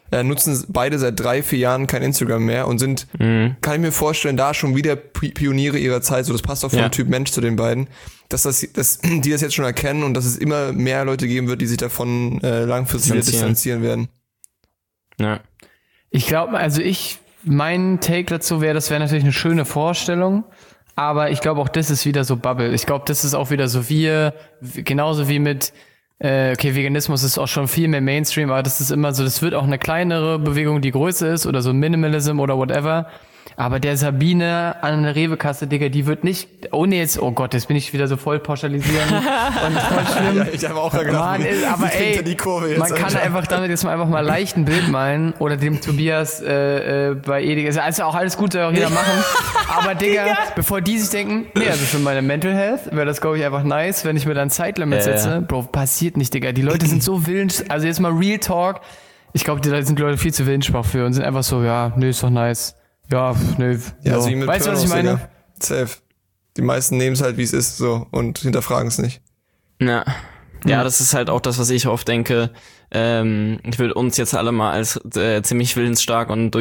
nutzen beide seit 3-4 Jahren kein Instagram mehr und sind, kann ich mir vorstellen, da schon wieder Pioniere ihrer Zeit. So, das passt auch vom Typ Mensch zu den beiden. Dass die das jetzt schon erkennen und dass es immer mehr Leute geben wird, die sich davon langfristig wieder distanzieren werden. Ja. Ich glaube, mein Take dazu wäre, das wäre natürlich eine schöne Vorstellung, aber ich glaube auch, das ist wieder so Bubble. Ich glaube, das ist auch wieder so genauso wie mit Veganismus ist auch schon viel mehr Mainstream, aber das ist immer so, das wird auch eine kleinere Bewegung, die größer ist oder so Minimalism oder whatever. Aber der Sabine an der Rewe-Kasse, Digga, die wird nicht, jetzt bin ich wieder so voll pauschalisieren und voll schlimm. Ja, ich habe auch gedacht, aber ey, man kann einfach damit jetzt mal einfach mal leicht ein Bild malen oder dem Tobias bei Edeka, ist also auch alles gut, soll auch jeder machen. Aber Digga, bevor die sich denken, also für meine Mental Health wäre das, glaube ich, einfach nice, wenn ich mir dann ein Zeitlimit setze. Bro, passiert nicht, Digga. Die Leute sind so willens, also jetzt mal Real Talk, ich glaube, da sind Leute viel zu willensschwach für und sind einfach so, ist doch nice. Ja, nö. Ja, so. Weißt du, was ich meine? Digga. Safe. Die meisten nehmen es halt, wie es ist, so, und hinterfragen es nicht. Ja. Ja, das ist halt auch das, was ich oft denke. Ich will uns jetzt alle mal als ziemlich willensstark und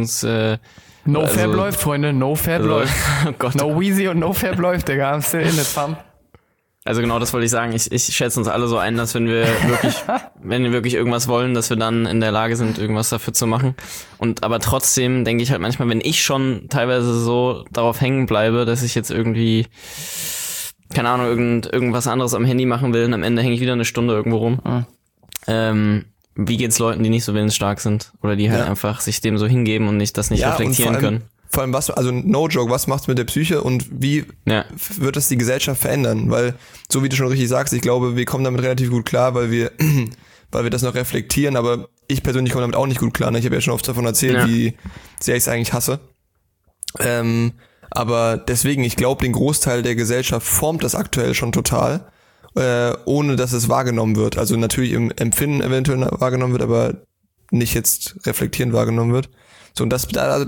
No-Fab läuft, Freunde. No-Fab läuft. Oh Gott. No Weezy und No-Fab läuft, Digga. I'm still in it, fam. Also genau, das wollte ich sagen. Ich schätze uns alle so ein, dass wenn wir wirklich irgendwas wollen, dass wir dann in der Lage sind, irgendwas dafür zu machen. Aber trotzdem denke ich halt manchmal, wenn ich schon teilweise so darauf hängen bleibe, dass ich jetzt irgendwie, keine Ahnung, irgendwas anderes am Handy machen will und am Ende hänge ich wieder eine Stunde irgendwo rum. Wie geht's Leuten, die nicht so willensstark sind? Oder die halt einfach sich dem so hingeben und nicht reflektieren können? Vor allem, no joke, was macht's mit der Psyche und wie wird das die Gesellschaft verändern? Weil, so wie du schon richtig sagst, ich glaube, wir kommen damit relativ gut klar, weil wir das noch reflektieren, aber ich persönlich komme damit auch nicht gut klar. Ne? Ich habe ja schon oft davon erzählt, wie sehr ich es eigentlich hasse. Aber deswegen, ich glaube, den Großteil der Gesellschaft formt das aktuell schon total, ohne dass es wahrgenommen wird. Also natürlich im Empfinden eventuell wahrgenommen wird, aber nicht jetzt reflektierend wahrgenommen wird. So, und ich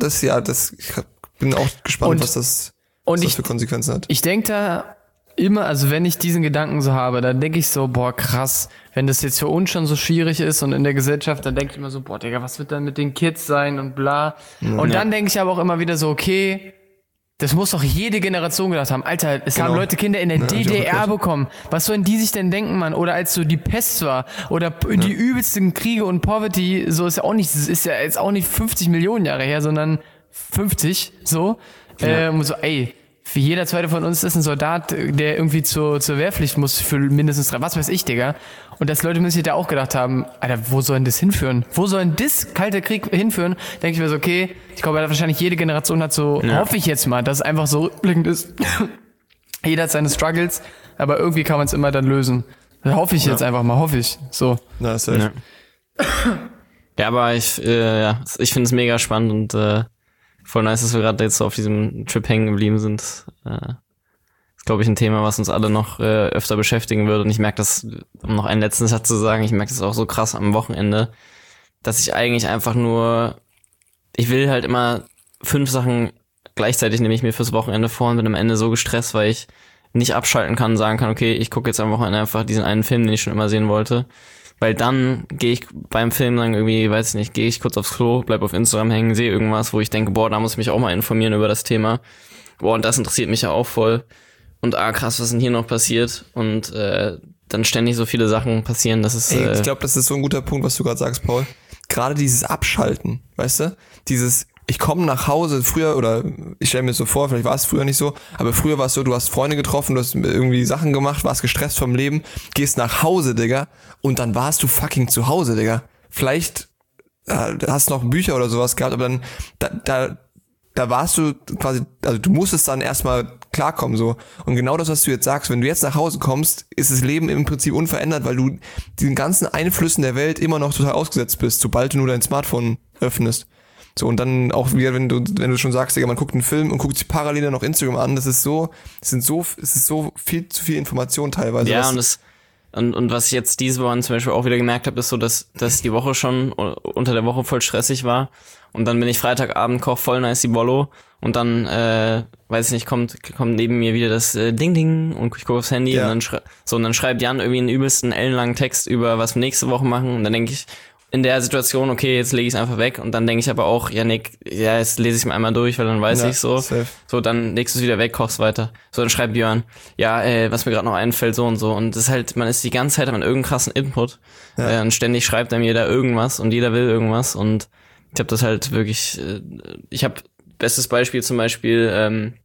bin auch gespannt, was das für Konsequenzen hat. Ich denke da immer, also wenn ich diesen Gedanken so habe, dann denke ich so, boah, krass, wenn das jetzt für uns schon so schwierig ist und in der Gesellschaft, dann denke ich immer so, boah, Digga, was wird dann mit den Kids sein und bla. Und dann denke ich aber auch immer wieder so, okay, das muss doch jede Generation gedacht haben. Alter, es haben Leute Kinder in der DDR bekommen. Was sollen die sich denn denken, Mann? Oder als so die Pest war oder die übelsten Kriege und Poverty, so ist ja jetzt auch nicht 50 Millionen Jahre her, sondern 50, so. So, ey, für jeder zweite von uns ist ein Soldat, der irgendwie zur Wehrpflicht muss für mindestens 3, was weiß ich, Digga. Und dass Leute müssen sich da auch gedacht haben, Alter, wo soll denn das hinführen? Wo soll denn das kalte Krieg hinführen? Denke ich mir so, okay, ich glaube, wahrscheinlich jede Generation hat so, hoffe ich jetzt mal, dass es einfach so rückblickend ist. Jeder hat seine Struggles, aber irgendwie kann man es immer dann lösen. Das hoffe ich jetzt einfach mal, hoffe ich. So. Na, ist echt. Ja, aber ich finde es mega spannend und voll nice, dass wir gerade jetzt so auf diesem Trip hängen geblieben sind. Ist, glaube ich, ein Thema, was uns alle noch öfter beschäftigen wird. Und ich merke das, um noch einen letzten Satz zu sagen, ich merke das auch so krass am Wochenende, dass ich eigentlich einfach nur, ich will halt immer 5 Sachen gleichzeitig nehme ich mir fürs Wochenende vor und bin am Ende so gestresst, weil ich nicht abschalten kann und sagen kann, okay, ich gucke jetzt am Wochenende einfach diesen einen Film, den ich schon immer sehen wollte. Weil dann gehe ich beim Film dann irgendwie, weiß ich nicht, gehe ich kurz aufs Klo, bleib auf Instagram hängen, sehe irgendwas, wo ich denke, boah, da muss ich mich auch mal informieren über das Thema. Boah, und das interessiert mich ja auch voll. Und krass, was denn hier noch passiert? Und dann ständig so viele Sachen passieren, das ist... ich glaube, das ist so ein guter Punkt, was du gerade sagst, Paul. Gerade dieses Abschalten, weißt du? Dieses, ich komme nach Hause, früher, oder ich stelle mir so vor, vielleicht war es früher nicht so, aber früher war es so, du hast Freunde getroffen, du hast irgendwie Sachen gemacht, warst gestresst vom Leben, gehst nach Hause, Digga, und dann warst du fucking zu Hause, Digga. Vielleicht hast noch Bücher oder sowas gehabt, aber dann da warst du quasi, also du musstest dann erstmal klarkommen, so. Und genau das, was du jetzt sagst, wenn du jetzt nach Hause kommst, ist das Leben im Prinzip unverändert, weil du diesen ganzen Einflüssen der Welt immer noch total ausgesetzt bist, sobald du nur dein Smartphone öffnest. So, und dann auch wieder, wenn du schon sagst, Digga, man guckt einen Film und guckt sich parallel noch Instagram an, es ist so viel zu viel Information teilweise. Ja, und was ich jetzt diese Woche zum Beispiel auch wieder gemerkt habe, ist so, dass die Woche schon unter der Woche voll stressig war. Und dann bin ich Freitagabend, koch voll nice die Bollo und dann, weiß ich nicht, kommt neben mir wieder das Ding und ich gucke aufs Handy und dann schreibt Jan irgendwie einen übelsten ellenlangen Text über, was wir nächste Woche machen und dann denke ich, in der Situation, okay, jetzt lege ich es einfach weg und dann denke ich aber auch, ja Nick, ja, jetzt lese ich es mir einmal durch, weil dann weiß ich so. Safe. So, dann legst du es wieder weg, kochst weiter. So, dann schreibt Björn, ja, was mir gerade noch einfällt, so und so. Und das ist halt, man ist die ganze Zeit an irgendeinem krassen Input. Und ständig schreibt einem jeder irgendwas und jeder will irgendwas. Und ich habe das halt wirklich, ich habe bestes Beispiel zum Beispiel,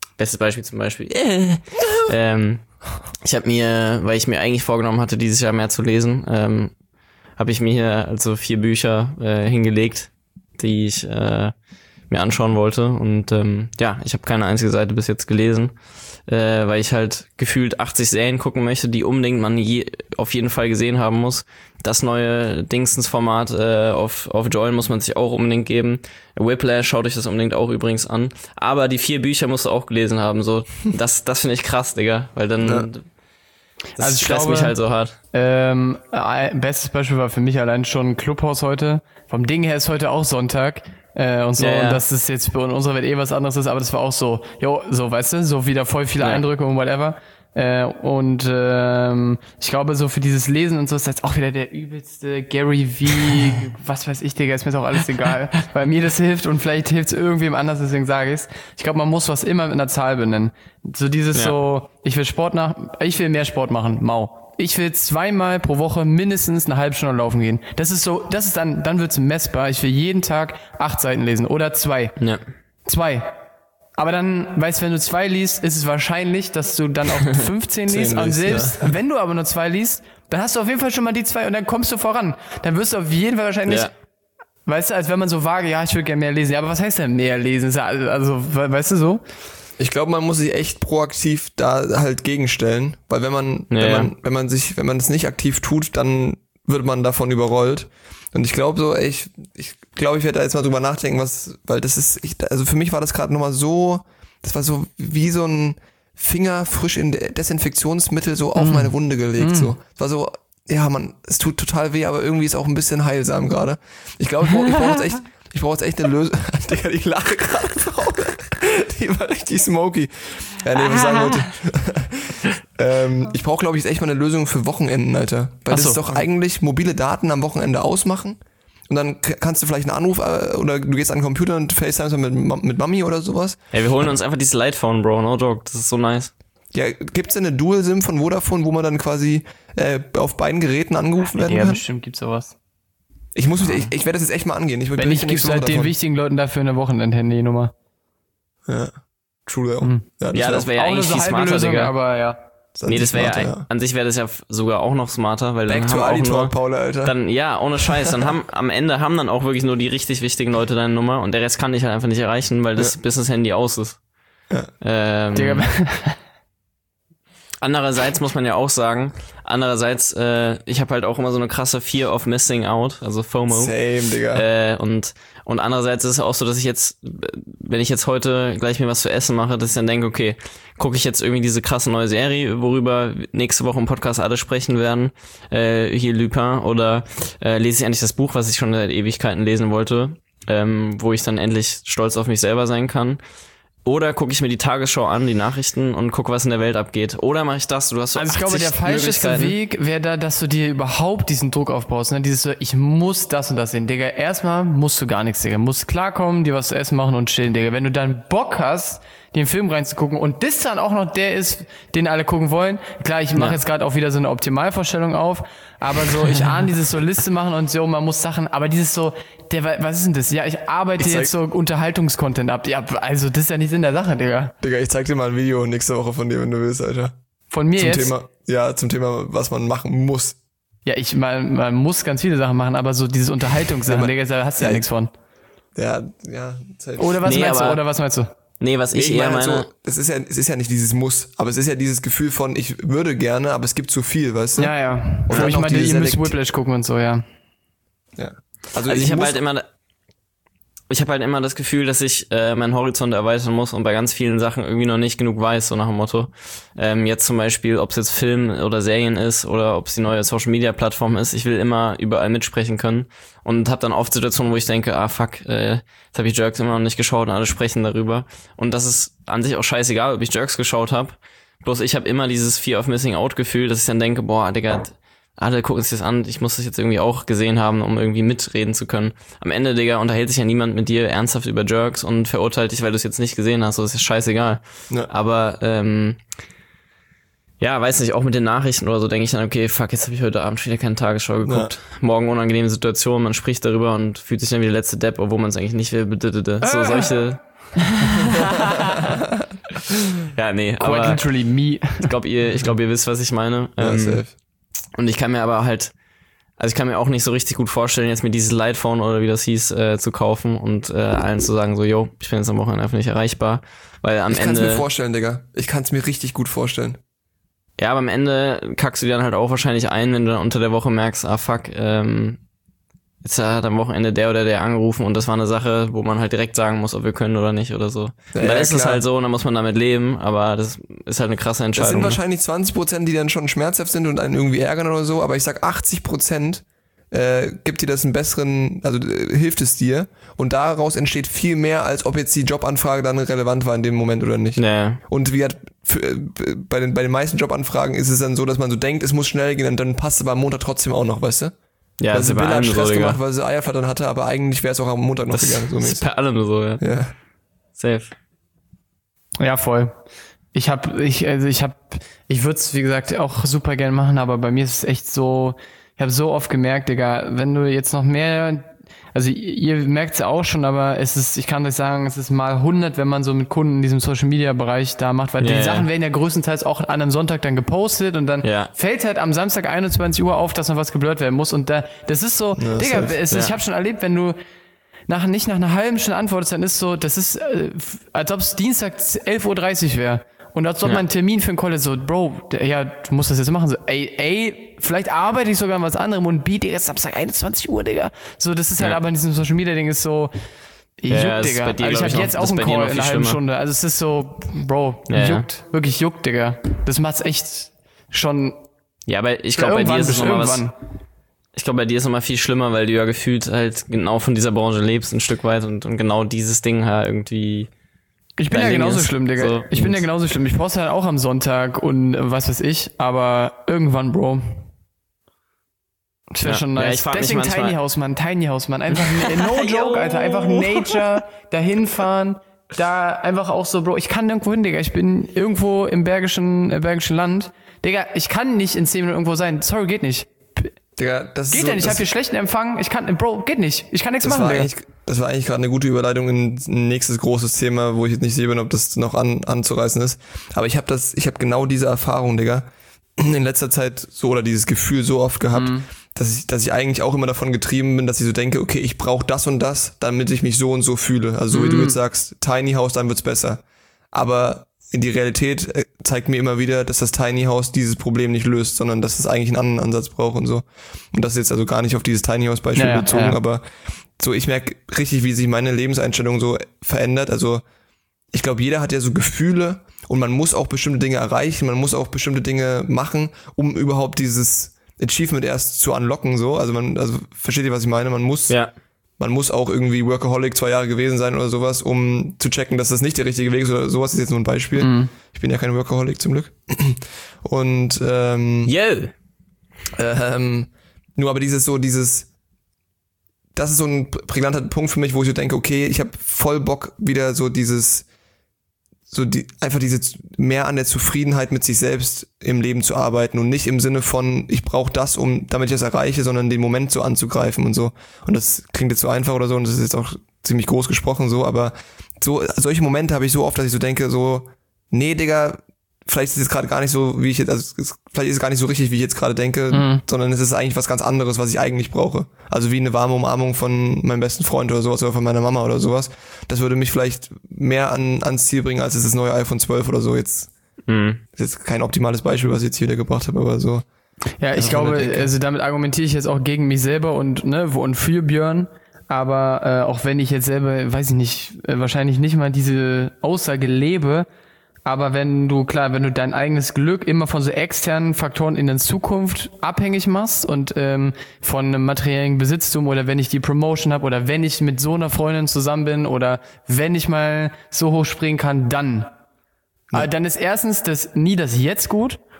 ich habe mir, weil ich mir eigentlich vorgenommen hatte, dieses Jahr mehr zu lesen, habe ich mir hier also 4 Bücher hingelegt, die ich mir anschauen wollte. Und ich habe keine einzige Seite bis jetzt gelesen, weil ich halt gefühlt 80 Serien gucken möchte, die unbedingt man auf jeden Fall gesehen haben muss. Das neue Dingsens-Format auf Join muss man sich auch unbedingt geben. Whiplash, schaut euch das unbedingt auch übrigens an. Aber die 4 Bücher musst du auch gelesen haben. So, das finde ich krass, Digga, weil dann das stresst mich halt so hart. Bestes Beispiel war für mich allein schon Clubhouse heute. Vom Ding her ist heute auch Sonntag. Und so, und dass es jetzt in unserer Welt was anderes ist, aber das war auch so, so, weißt du, so wieder voll viele Eindrücke und whatever. Ich glaube, so für dieses Lesen und so ist jetzt auch wieder der übelste Gary V, was weiß ich, Digga, ist mir doch alles egal, weil mir das hilft und vielleicht hilft es irgendwem anders, deswegen sage ich's. Ich glaube, man muss was immer mit einer Zahl benennen. So dieses so, ich will mehr Sport machen, mau. Ich will 2-mal pro Woche mindestens eine halbe Stunde laufen gehen. Das ist dann wird's messbar. Ich will jeden Tag 8 Seiten lesen oder 2. Ja. 2. Aber dann, weißt du, wenn du 2 liest, ist es wahrscheinlich, dass du dann auch 15 liest. Und selbst wenn du aber nur 2 liest, dann hast du auf jeden Fall schon mal die 2 und dann kommst du voran. Dann wirst du auf jeden Fall wahrscheinlich, weißt du, als wenn man so vage, ich würde gerne mehr lesen. Ja, aber was heißt denn mehr lesen? Ist ja also, weißt du so? Ich glaube, man muss sich echt proaktiv da halt gegenstellen, weil wenn man es nicht aktiv tut, dann wird man davon überrollt. Und ich glaube so, ich werde da jetzt mal drüber nachdenken, weil das ist, also für mich war das gerade nochmal so, das war so wie so ein Finger frisch in Desinfektionsmittel so auf meine Wunde gelegt, so. Es war so, ja, es tut total weh, aber irgendwie ist auch ein bisschen heilsam gerade. Ich glaube, ich brauche jetzt echt eine Lösung. Digga, die lache gerade drauf. Die war richtig smoky. Ja, nee, was ich sagen wollte. Ich brauche, glaube ich, jetzt echt mal eine Lösung für Wochenenden, Alter. Weil das ist doch eigentlich mobile Daten am Wochenende ausmachen. Und dann kannst du vielleicht einen Anruf oder du gehst an den Computer und FaceTimest mit Mami oder sowas. Ey, wir holen uns einfach dieses Lightphone, Bro, no joke. Das ist so nice. Ja, gibt's denn eine Dual-SIM von Vodafone, wo man dann quasi auf beiden Geräten angerufen werden kann? Ja, bestimmt gibt's sowas. Ich werde das jetzt echt mal angehen. Wenn nicht, gibt's halt den wichtigen Leuten dafür eine Wochenend-Handy-Nummer. Ja, true. Ja, das wäre ja eigentlich viel smarter, Lösung, Digga. Aber ja. Nee, das wäre ja, an sich wäre das ja sogar auch noch smarter, weil dann haben auch nur, Paul, Alter. Dann, ja, ohne Scheiß, dann am Ende haben dann auch wirklich nur die richtig wichtigen Leute deine Nummer und der Rest kann dich halt einfach nicht erreichen, weil das Business-Handy aus ist. Ja. Andererseits muss man ja auch sagen, ich habe halt auch immer so eine krasse Fear of Missing Out, also FOMO. Same, Digga. Und andererseits ist es auch so, dass ich jetzt, wenn ich jetzt heute gleich mir was zu essen mache, dass ich dann denke, okay, gucke ich jetzt irgendwie diese krasse neue Serie, worüber nächste Woche im Podcast alle sprechen werden, hier Lupin, oder lese ich endlich das Buch, was ich schon seit Ewigkeiten lesen wollte, wo ich dann endlich stolz auf mich selber sein kann. Oder gucke ich mir die Tagesschau an, die Nachrichten und gucke, was in der Welt abgeht. Oder mache ich das? Du hast so also ich glaube, der falscheste Weg wäre da, dass du dir überhaupt diesen Druck aufbaust. Ne? Dieses so, ich muss das und das sehen. Digga, erstmal musst du gar nichts, Digga. Musst klarkommen, dir was zu essen machen und chillen, Digga. Wenn du dann Bock hast, den Film reinzugucken und das dann auch noch der ist, den alle gucken wollen. Klar, ich mache jetzt gerade auch wieder so eine Optimalvorstellung auf, aber so, ich ahne dieses so Liste machen und so, man muss Sachen, aber dieses so, was ist denn das? Ja, ich arbeite jetzt so Unterhaltungskontent ab. Ja, also das ist ja nicht Sinn der Sache, Digga. Digga, ich zeig dir mal ein Video nächste Woche von dir, wenn du willst, Alter. Von mir jetzt? Zum Thema, was man machen muss. Ja, man muss ganz viele Sachen machen, aber so dieses Unterhaltungssachen, Digga, da hast du ja nichts von. Ja. Oder was meinst du? Nee, was ich eher meine... So, es ist ja nicht dieses Muss, aber es ist ja dieses Gefühl von, ich würde gerne, aber es gibt zu viel, weißt du? Ja. Und ich meine, ihr müsst Whiplash gucken und so, ja. Ja. Also ich habe halt immer das Gefühl, dass ich meinen Horizont erweitern muss und bei ganz vielen Sachen irgendwie noch nicht genug weiß, so nach dem Motto. Jetzt zum Beispiel, ob es jetzt Film oder Serien ist oder ob es die neue Social-Media-Plattform ist, ich will immer überall mitsprechen können und habe dann oft Situationen, wo ich denke, fuck, jetzt habe ich Jerks immer noch nicht geschaut und alle sprechen darüber. Und das ist an sich auch scheißegal, ob ich Jerks geschaut habe. Bloß ich habe immer dieses Fear of Missing Out Gefühl, dass ich dann denke, boah, Digga, alle gucken sich das an, ich muss das jetzt irgendwie auch gesehen haben, um irgendwie mitreden zu können. Am Ende, Digga, unterhält sich ja niemand mit dir ernsthaft über Jerks und verurteilt dich, weil du es jetzt nicht gesehen hast, so ist ja scheißegal. Ja. Aber, ja, weiß nicht, auch mit den Nachrichten oder so denke ich dann, okay, fuck, jetzt habe ich heute Abend wieder keine Tagesschau geguckt. Ja. Morgen unangenehme Situation, man spricht darüber und fühlt sich dann wie der letzte Depp, obwohl man es eigentlich nicht will. So solche... ja, nee, quite aber literally me. Ich glaube, ihr wisst, was ich meine. Safe. Und ich kann mir aber halt, also ich kann mir auch nicht so richtig gut vorstellen, jetzt mir dieses Lightphone oder wie das hieß, zu kaufen und allen zu sagen, so, yo, ich bin jetzt am Wochenende einfach nicht erreichbar. Weil am Ende. Ich kann es mir vorstellen, Digga. Ich kann es mir richtig gut vorstellen. Ja, aber am Ende kackst du dir dann halt auch wahrscheinlich ein, wenn du dann unter der Woche merkst, fuck, jetzt hat am Wochenende der oder der angerufen und das war eine Sache, wo man halt direkt sagen muss, ob wir können oder nicht oder so. Und dann ist es halt so und dann muss man damit leben, aber das ist halt eine krasse Entscheidung. Das sind wahrscheinlich 20%, die dann schon schmerzhaft sind und einen irgendwie ärgern oder so, aber ich sag 80% gibt dir das einen besseren, also hilft es dir und daraus entsteht viel mehr, als ob jetzt die Jobanfrage dann relevant war in dem Moment oder nicht. Nee. Und wie bei den meisten Jobanfragen ist es dann so, dass man so denkt, es muss schnell gehen und dann passt es aber am Montag trotzdem auch noch, weißt du? Ja, weil sie bei allem Stress so, gemacht, weil sie Eierflattern hatte, aber eigentlich wäre es auch am Montag noch gegangen. So das ist bei allem so, ja. Safe. Ja, voll. Ich würde es, wie gesagt, auch super gern machen, aber bei mir ist es echt so, ich habe so oft gemerkt, Digga, wenn du jetzt noch mehr, also ihr merkt es ja auch schon, aber ich kann euch sagen, es ist mal 100, wenn man so mit Kunden in diesem Social-Media-Bereich da macht, weil die Sachen werden ja größtenteils auch an einem Sonntag dann gepostet und dann fällt halt am Samstag 21 Uhr auf, dass noch was geblurrt werden muss und das ist so, Digga, ich habe schon erlebt, wenn du nicht nach einer halben Stunde antwortest, dann ist so, das ist, als ob es Dienstag 11.30 Uhr wäre. Und als ob mein Termin für einen Call ist so, Bro, ja, du musst das jetzt machen. So, ey, vielleicht arbeite ich sogar an was anderem und biete jetzt Samstag 21 Uhr, Digga. So, das ist halt aber in diesem Social Media Ding ist so, juckt, Digga. Also ich habe jetzt auch einen Call in einer halben Stunde. Also es ist so, Bro, wirklich juckt, Digga. Das macht's echt schon. Ja, aber ich glaube, bei dir ist es nochmal was. Ich glaube, bei dir ist es nochmal viel schlimmer, weil du ja gefühlt halt genau von dieser Branche lebst ein Stück weit und genau dieses Ding halt irgendwie. Ich bin ja genauso schlimm, Digga. So. Ich bin ja genauso schlimm. Ich poste halt auch am Sonntag und was weiß ich, aber irgendwann, Bro. Das wäre schon nice. Ja, deswegen Tiny House, Mann. Einfach no joke, Alter. Einfach Nature, dahin fahren, da einfach auch so, Bro. Ich kann nirgendwo hin, Digga. Ich bin irgendwo im bergischen Land. Digga, ich kann nicht in 10 Minuten irgendwo sein. Sorry, geht nicht. Digga, das geht ja nicht, ich hab hier schlechten Empfang, Bro, geht nicht. Ich kann nichts machen, Digga. Das war eigentlich gerade eine gute Überleitung in ein nächstes großes Thema, wo ich jetzt nicht sehe, ob das noch anzureißen ist. Aber ich habe genau diese Erfahrung, Digga, in letzter Zeit so oder dieses Gefühl so oft gehabt, dass ich eigentlich auch immer davon getrieben bin, dass ich so denke, okay, ich brauche das und das, damit ich mich so und so fühle. Also so wie du jetzt sagst, Tiny House, dann wird's besser. Aber in die Realität zeigt mir immer wieder, dass das Tiny House dieses Problem nicht löst, sondern dass es eigentlich einen anderen Ansatz braucht und so. Und das ist jetzt also gar nicht auf dieses Tiny House Beispiel bezogen, aber so, ich merke richtig, wie sich meine Lebenseinstellung so verändert. Also ich glaube, jeder hat ja so Gefühle und man muss auch bestimmte Dinge erreichen, man muss auch bestimmte Dinge machen, um überhaupt dieses Achievement erst zu unlocken, so. Also versteht ihr, was ich meine? Man muss auch irgendwie Workaholic 2 Jahre gewesen sein oder sowas, um zu checken, dass das nicht der richtige Weg ist oder sowas. Ist jetzt nur ein Beispiel. Ich bin ja kein Workaholic zum Glück. Und nur aber das ist so ein prägnanter Punkt für mich, wo ich so denke, okay, ich habe voll Bock wieder so einfach diese mehr an der Zufriedenheit mit sich selbst im Leben zu arbeiten und nicht im Sinne von, ich brauche das, damit ich das erreiche, sondern den Moment so anzugreifen und so. Und das klingt jetzt so einfach oder so und das ist jetzt auch ziemlich groß gesprochen so, aber solche Momente habe ich so oft, dass ich so denke, so, nee, Digga, vielleicht ist es gerade gar nicht so, vielleicht ist es gar nicht so richtig, wie ich jetzt gerade denke, sondern es ist eigentlich was ganz anderes, was ich eigentlich brauche. Also wie eine warme Umarmung von meinem besten Freund oder sowas oder von meiner Mama oder sowas. Das würde mich vielleicht mehr ans Ziel bringen, als das neue iPhone 12 oder so. Jetzt ist jetzt kein optimales Beispiel, was ich jetzt hier wieder gebracht habe, aber so. Ja, ich glaube, also damit argumentiere ich jetzt auch gegen mich selber und für Björn. Aber auch wenn ich jetzt selber, weiß ich nicht, wahrscheinlich nicht mal diese Aussage lebe, aber wenn du dein eigenes Glück immer von so externen Faktoren in der Zukunft abhängig machst und von einem materiellen Besitztum oder wenn ich die Promotion habe oder wenn ich mit so einer Freundin zusammen bin oder wenn ich mal so hoch springen kann, dann ist erstens nie das Jetzt gut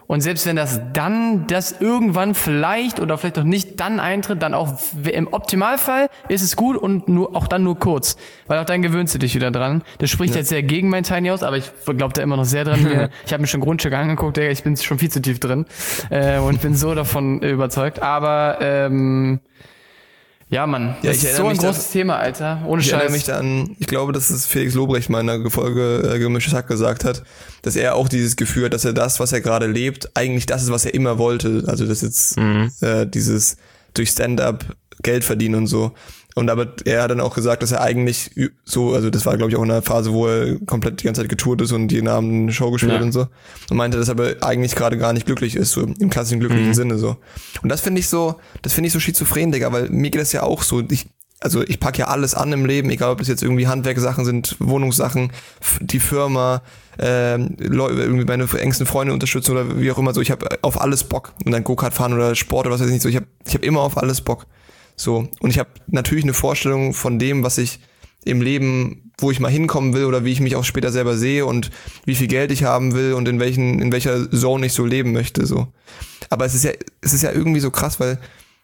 Und selbst wenn das irgendwann vielleicht oder vielleicht auch nicht dann eintritt, dann auch im Optimalfall ist es gut und auch dann nur kurz. Weil auch dann gewöhnst du dich wieder dran. Das spricht jetzt sehr gegen mein Tiny House, aber ich glaube da immer noch sehr dran. Ich habe mir schon Grundstücke angeguckt, ich bin schon viel zu tief drin und bin so davon überzeugt. Aber ja, Mann, das ist so ein großes Thema, Alter. Ohne Scheiß. Ich erinnere mich da an, ich glaube, dass es Felix Lobrecht mal in einer Folge Gemischtes Hack gesagt hat, dass er auch dieses Gefühl hat, dass er das, was er gerade lebt, eigentlich das ist, was er immer wollte. Also das jetzt dieses durch Stand-up Geld verdienen und so. Und aber er hat dann auch gesagt, dass er eigentlich so, also das war glaube ich auch in einer Phase, wo er komplett die ganze Zeit getourt ist und jeden Abend eine Show gespielt hat und so. Und meinte, dass er aber eigentlich gerade gar nicht glücklich ist, so im klassischen glücklichen Sinne so. Und das finde ich so schizophren, Digga, weil mir geht das ja auch so. Ich packe ja alles an im Leben, egal ob das jetzt irgendwie Handwerkssachen sind, Wohnungssachen, die Firma, irgendwie meine engsten Freunde unterstützen oder wie auch immer so. Ich habe auf alles Bock. Und dann Go-Kart fahren oder Sport oder was weiß ich nicht so. Ich hab immer auf alles Bock. So, und ich habe natürlich eine Vorstellung von dem, was ich im Leben, wo ich mal hinkommen will oder wie ich mich auch später selber sehe und wie viel Geld ich haben will und in welcher Zone ich so leben möchte, so. Aber es ist ja irgendwie so krass, weil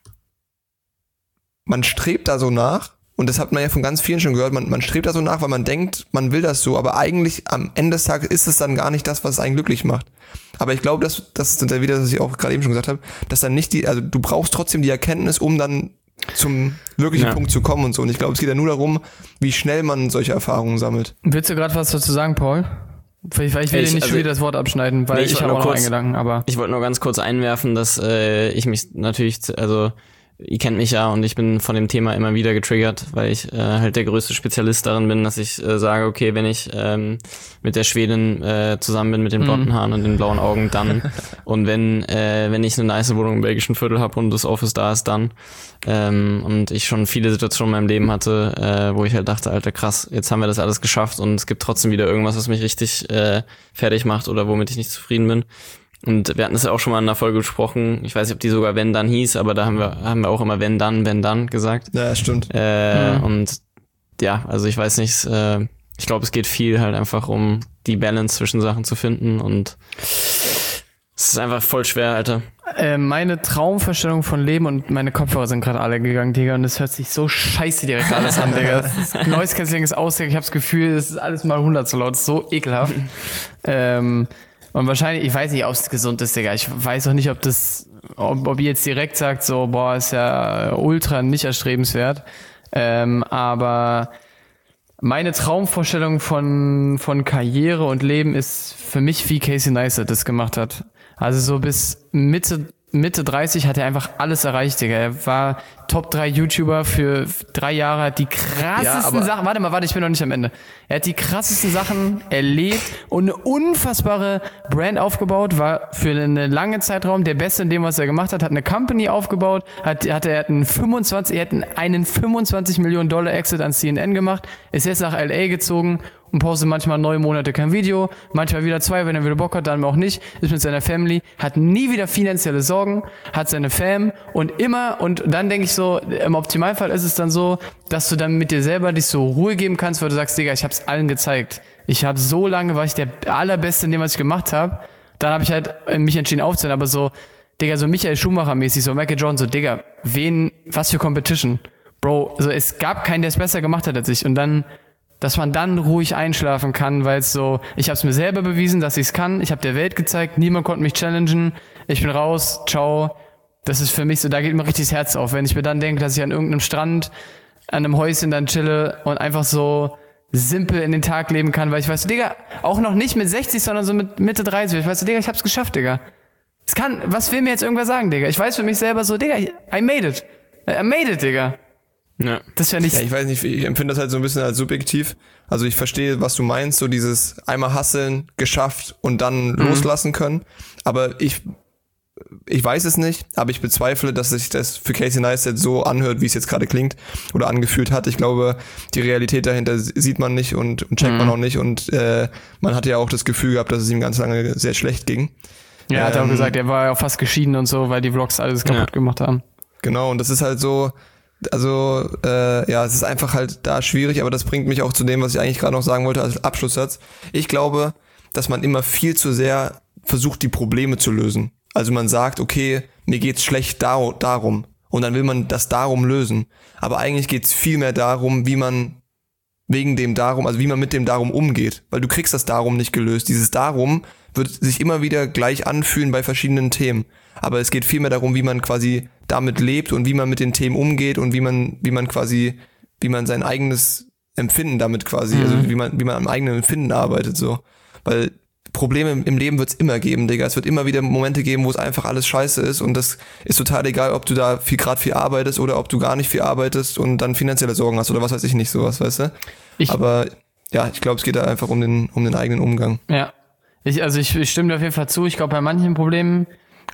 man strebt da so nach und das hat man ja von ganz vielen schon gehört, man strebt da so nach, weil man denkt, man will das so, aber eigentlich am Ende des Tages ist es dann gar nicht das, was einen glücklich macht. Aber ich glaube, das ist dann wieder, was ich auch gerade eben schon gesagt habe, dass dann nicht also du brauchst trotzdem die Erkenntnis, um dann zum wirklichen Punkt zu kommen und so. Und ich glaube, es geht ja nur darum, wie schnell man solche Erfahrungen sammelt. Willst du gerade was dazu sagen, Paul? Ich will dir nicht schon wieder das Wort abschneiden, weil ich habe auch noch einen Gedanken, aber... Ich wollte nur ganz kurz einwerfen, dass ich mich natürlich, also ihr kennt mich ja und ich bin von dem Thema immer wieder getriggert, weil ich halt der größte Spezialist darin bin, dass ich sage, okay, wenn ich mit der Schwedin zusammen bin mit den blonden Haaren und den blauen Augen, dann und wenn ich eine nice Wohnung im belgischen Viertel habe und das Office da ist, dann und ich schon viele Situationen in meinem Leben hatte, wo ich halt dachte, Alter, krass, jetzt haben wir das alles geschafft und es gibt trotzdem wieder irgendwas, was mich richtig fertig macht oder womit ich nicht zufrieden bin. Und wir hatten es ja auch schon mal in einer Folge besprochen. Ich weiß nicht, ob die sogar Wenn Dann hieß, aber da haben wir auch immer Wenn Dann gesagt. Ja, stimmt. Und ja, also ich weiß nicht, ich glaube, es geht viel halt einfach um die Balance zwischen Sachen zu finden und es ist einfach voll schwer, Alter. Meine Traumvorstellung von Leben und meine Kopfhörer sind gerade alle gegangen, Digga, und es hört sich so scheiße direkt alles an, Digga. Das Noise Cancelling ist aus, Digga. Ich habe das Gefühl, es ist alles mal 100 so laut, das ist so ekelhaft. Und wahrscheinlich, ich weiß nicht, ob es gesund ist, Digga. Ich weiß auch nicht, ob ihr jetzt direkt sagt, so, boah, ist ja ultra nicht erstrebenswert. Aber meine Traumvorstellung von Karriere und Leben ist für mich, wie Casey Neistat das gemacht hat. Also so bis Mitte 30 hat er einfach alles erreicht, Digga. Er war Top 3 YouTuber für 3 Jahre, hat die krassesten Sachen, warte, ich bin noch nicht am Ende. Er hat die krassesten Sachen erlebt und eine unfassbare Brand aufgebaut, war für einen langen Zeitraum der Beste in dem, was er gemacht hat eine Company aufgebaut, er hat einen 25 Millionen $, Exit an CNN gemacht, ist jetzt nach LA gezogen und postet manchmal 9 Monate kein Video, manchmal wieder 2, wenn er wieder Bock hat, dann auch nicht, ist mit seiner Family, hat nie wieder finanzielle Sorgen, hat seine Fam und dann denke ich so, im Optimalfall ist es dann so, dass du dann mit dir selber dich so Ruhe geben kannst, weil du sagst, Digga, ich hab's allen gezeigt. War ich der Allerbeste in dem, was ich gemacht habe. Dann habe ich halt mich entschieden aufzuhören, aber so, Digga, so Michael Schumacher-mäßig, so Michael Jordan, so, Digga, was für Competition? Bro, also es gab keinen, der es besser gemacht hat als ich. Und dann, dass man dann ruhig einschlafen kann, weil es so, ich habe es mir selber bewiesen, dass ich es kann. Ich habe der Welt gezeigt, niemand konnte mich challengen. Ich bin raus, ciao. Das ist für mich so, da geht mir richtig das Herz auf, wenn ich mir dann denke, dass ich an irgendeinem Strand, an einem Häuschen dann chille und einfach so simpel in den Tag leben kann, weil ich weiß, Digga, auch noch nicht mit 60, sondern so mit Mitte 30, ich weiß, Digga, ich hab's geschafft, Digga. Was will mir jetzt irgendwer sagen, Digga? Ich weiß für mich selber so, Digga, I made it, Digga. Ja. Das ist ja nicht... Ja, ich weiß nicht, ich empfinde das halt so ein bisschen als subjektiv. Also ich verstehe, was du meinst, so dieses einmal hustlen, geschafft und dann loslassen können. Aber ich weiß es nicht, aber ich bezweifle, dass sich das für Casey Neistat so anhört, wie es jetzt gerade klingt oder angefühlt hat. Ich glaube, die Realität dahinter sieht man nicht und checkt man auch nicht und man hatte ja auch das Gefühl gehabt, dass es ihm ganz lange sehr schlecht ging. Ja, er hat auch gesagt, er war ja auch fast geschieden und so, weil die Vlogs alles kaputt gemacht haben. Genau, und das ist halt so, also es ist einfach halt da schwierig, aber das bringt mich auch zu dem, was ich eigentlich gerade noch sagen wollte als Abschlusssatz. Ich glaube, dass man immer viel zu sehr versucht, die Probleme zu lösen. Also man sagt, okay, mir geht's schlecht darum. Und dann will man das darum lösen. Aber eigentlich geht's viel mehr darum, wie man mit dem Darum umgeht. Weil du kriegst das Darum nicht gelöst. Dieses Darum wird sich immer wieder gleich anfühlen bei verschiedenen Themen. Aber es geht viel mehr darum, wie man quasi damit lebt und wie man mit den Themen umgeht und wie man sein eigenes Empfinden damit quasi, also wie man am eigenen Empfinden arbeitet, so. Weil Probleme im Leben wird's immer geben, Digga. Es wird immer wieder Momente geben, wo es einfach alles scheiße ist und das ist total egal, ob du da viel arbeitest oder ob du gar nicht viel arbeitest und dann finanzielle Sorgen hast oder was weiß ich nicht, sowas, weißt du? Aber ja, ich glaube, es geht da einfach um den eigenen Umgang. Ja. Ich stimme dir auf jeden Fall zu. Ich glaube, bei manchen Problemen,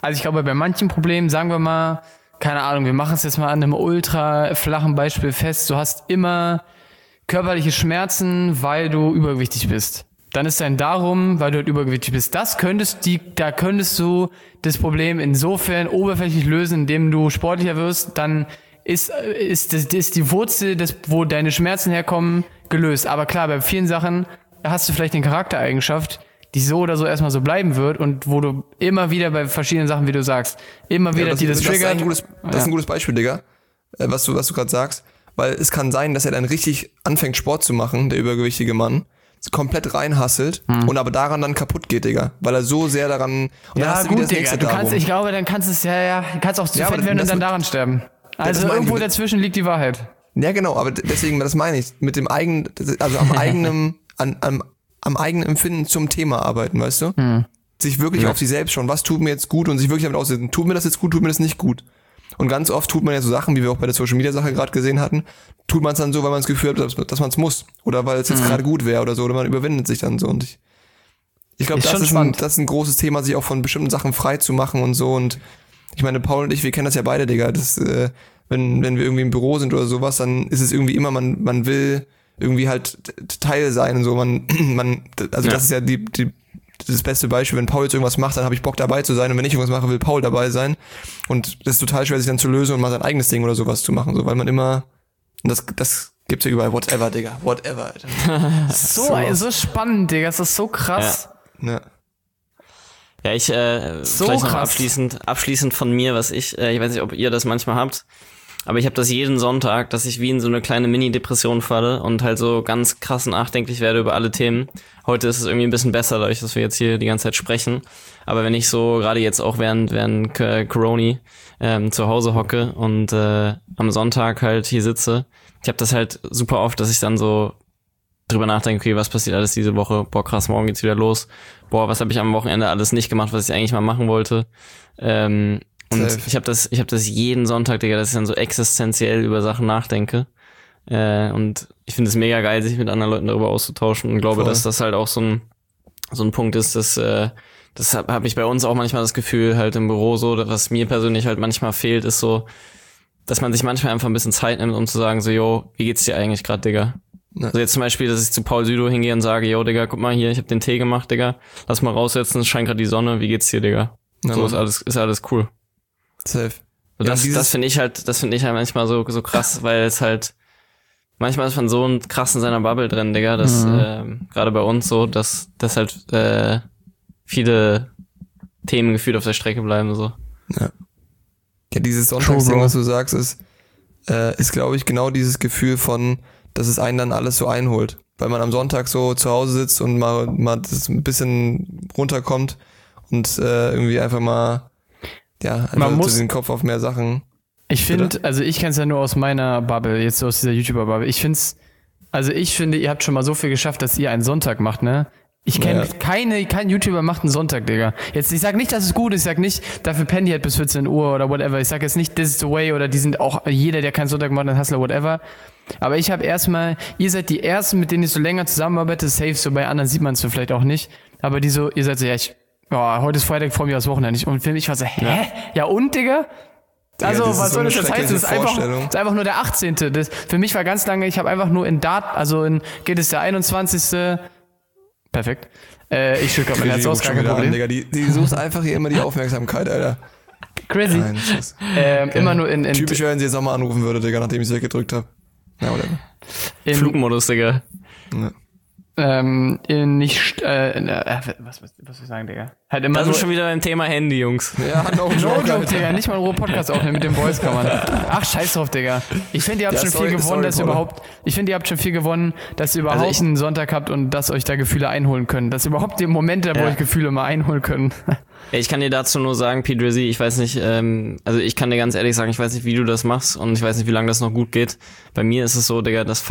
sagen wir mal, keine Ahnung, wir machen es jetzt mal an einem ultra flachen Beispiel fest, du hast immer körperliche Schmerzen, weil du übergewichtig bist. Dann ist dein Darum, weil du halt übergewichtig bist. Da könntest du das Problem insofern oberflächlich lösen, indem du sportlicher wirst, dann ist die Wurzel, wo deine Schmerzen herkommen, gelöst. Aber klar, bei vielen Sachen hast du vielleicht eine Charaktereigenschaft, die so oder so erstmal so bleiben wird und wo du immer wieder bei verschiedenen Sachen, wie du sagst, immer wieder das triggert. Das ist ein gutes Beispiel, Digga, was du gerade sagst, weil es kann sein, dass er dann richtig anfängt Sport zu machen, der übergewichtige Mann, komplett reinhasselt und aber daran dann kaputt geht, Digga, weil er so sehr daran und ja, gut, Digga, ich glaube, dann kannst du auch zu fett werden und dann daran sterben. Also irgendwo dazwischen liegt die Wahrheit. Ja, genau, aber deswegen, das meine ich, mit dem eigenen, also am eigenen Empfinden zum Thema arbeiten, weißt du? Sich wirklich auf sich selbst schauen, was tut mir jetzt gut und sich wirklich damit aussetzen, tut mir das jetzt gut, tut mir das nicht gut. Und ganz oft tut man ja so Sachen, wie wir auch bei der Social-Media-Sache gerade gesehen hatten, tut man es dann so, weil man das Gefühl hat, dass man es muss. Oder weil es jetzt gerade gut wäre oder so. Oder man überwindet sich dann so. Und ich glaube, das ist ein großes Thema, sich auch von bestimmten Sachen frei zu machen und so. Und ich meine, Paul und ich, wir kennen das ja beide, Digga. Das, wenn wir irgendwie im Büro sind oder sowas, dann ist es irgendwie immer, man will irgendwie halt Teil sein und so. Das ist ja das beste Beispiel, wenn Paul jetzt irgendwas macht, dann habe ich Bock dabei zu sein und wenn ich irgendwas mache, will Paul dabei sein und das ist total schwer, sich dann zu lösen und mal sein eigenes Ding oder sowas zu machen, so, weil man immer, das gibt's ja überall, whatever, Digga, whatever, Alter. so spannend, Digga, das ist so krass. Ja. Ja, ich vielleicht noch abschließend von mir, was ich weiß nicht, ob ihr das manchmal habt, aber ich habe das jeden Sonntag, dass ich wie in so eine kleine Mini-Depression falle und halt so ganz krass nachdenklich werde über alle Themen. Heute ist es irgendwie ein bisschen besser, dadurch, dass wir jetzt hier die ganze Zeit sprechen. Aber wenn ich so gerade jetzt auch während Corona zu Hause hocke und am Sonntag halt hier sitze, ich habe das halt super oft, dass ich dann so drüber nachdenke, okay, was passiert alles diese Woche? Boah, krass, morgen geht's wieder los. Boah, was habe ich am Wochenende alles nicht gemacht, was ich eigentlich mal machen wollte? Und ich habe das jeden Sonntag, Digga, dass ich dann so existenziell über Sachen nachdenke. Und ich finde es mega geil, sich mit anderen Leuten darüber auszutauschen und glaube, dass das halt auch so ein Punkt ist, das habe ich bei uns auch manchmal das Gefühl, halt im Büro so, was mir persönlich halt manchmal fehlt, ist so, dass man sich manchmal einfach ein bisschen Zeit nimmt, um zu sagen, so, yo, wie geht's dir eigentlich gerade, Digga? Ja. Also jetzt zum Beispiel, dass ich zu Paul Südo hingehe und sage, yo, Digga, guck mal hier, ich habe den Tee gemacht, Digga, lass mal raussetzen, es scheint gerade die Sonne, wie geht's dir, Digga? Ja, so ist alles cool. Safe. So, das finde ich halt manchmal so krass, weil es halt, manchmal ist man so krass in seiner Bubble drin, Digga, dass gerade bei uns so, dass halt viele Themen gefühlt auf der Strecke bleiben, so. Ja, dieses Sonntagsding, was du sagst, ist glaube ich genau dieses Gefühl von, dass es einen dann alles so einholt. Weil man am Sonntag so zu Hause sitzt und mal das ein bisschen runterkommt und irgendwie einfach mal man muss den Kopf auf mehr Sachen. Ich finde, also ich kenne es ja nur aus meiner Bubble, jetzt so aus dieser YouTuber-Bubble. Ich finde, ihr habt schon mal so viel geschafft, dass ihr einen Sonntag macht, ne? Ich kenne kein YouTuber macht einen Sonntag, Digga. Jetzt, ich sag nicht, dass es gut ist, ich sag nicht, dafür pennen die halt bis 14 Uhr oder whatever. Ich sag jetzt nicht, this is the way oder die sind auch, jeder, der keinen Sonntag macht, ein Hustler, whatever. Aber ich habe erstmal, ihr seid die Ersten, mit denen ich so länger zusammenarbeite, safe, so bei anderen sieht man es vielleicht auch nicht. Aber ihr seid so, heute ist Freitag, vor mir das Wochenende. Und für mich war so, hä? Ja und, Digga? Also, was soll das jetzt heißen? Das ist einfach nur der 18. Für mich war ganz lange, ich habe einfach nur geht es der 21. Perfekt. Ich schüttle gerade mein Herz aus, gar kein Problem. Digga. Die sucht einfach hier immer die Aufmerksamkeit, Alter. Crazy. Nein, okay. Immer nur in typisch, wenn sie jetzt nochmal anrufen würde, Digga, nachdem ich sie weggedrückt habe. Ja, whatever. Flugmodus, Digga. Ja. nicht, was soll ich sagen, Digga? Halt immer Das so, ist schon wieder beim Thema Handy, Jungs. Ja, hat auch einen no Joke, joke, Alter. Digga, nicht mal einen Ruhe-Podcast aufnehmen mit dem Boys kann man. Ach, scheiß drauf, Digga. Ich finde, ihr habt Ja, schon sorry, viel gewonnen, dass ihr Paula. überhaupt, dass ihr überhaupt einen Sonntag habt und dass euch da Gefühle einholen können. Dass ihr überhaupt den Moment habt, wo Ja. euch Gefühle mal einholen können. Ja, ich kann dir dazu nur sagen, P. Drizzy, ich weiß nicht, also ich kann dir ganz ehrlich sagen, ich weiß nicht, wie du das machst und ich weiß nicht, wie lange das noch gut geht. Bei mir ist es so, Digga, das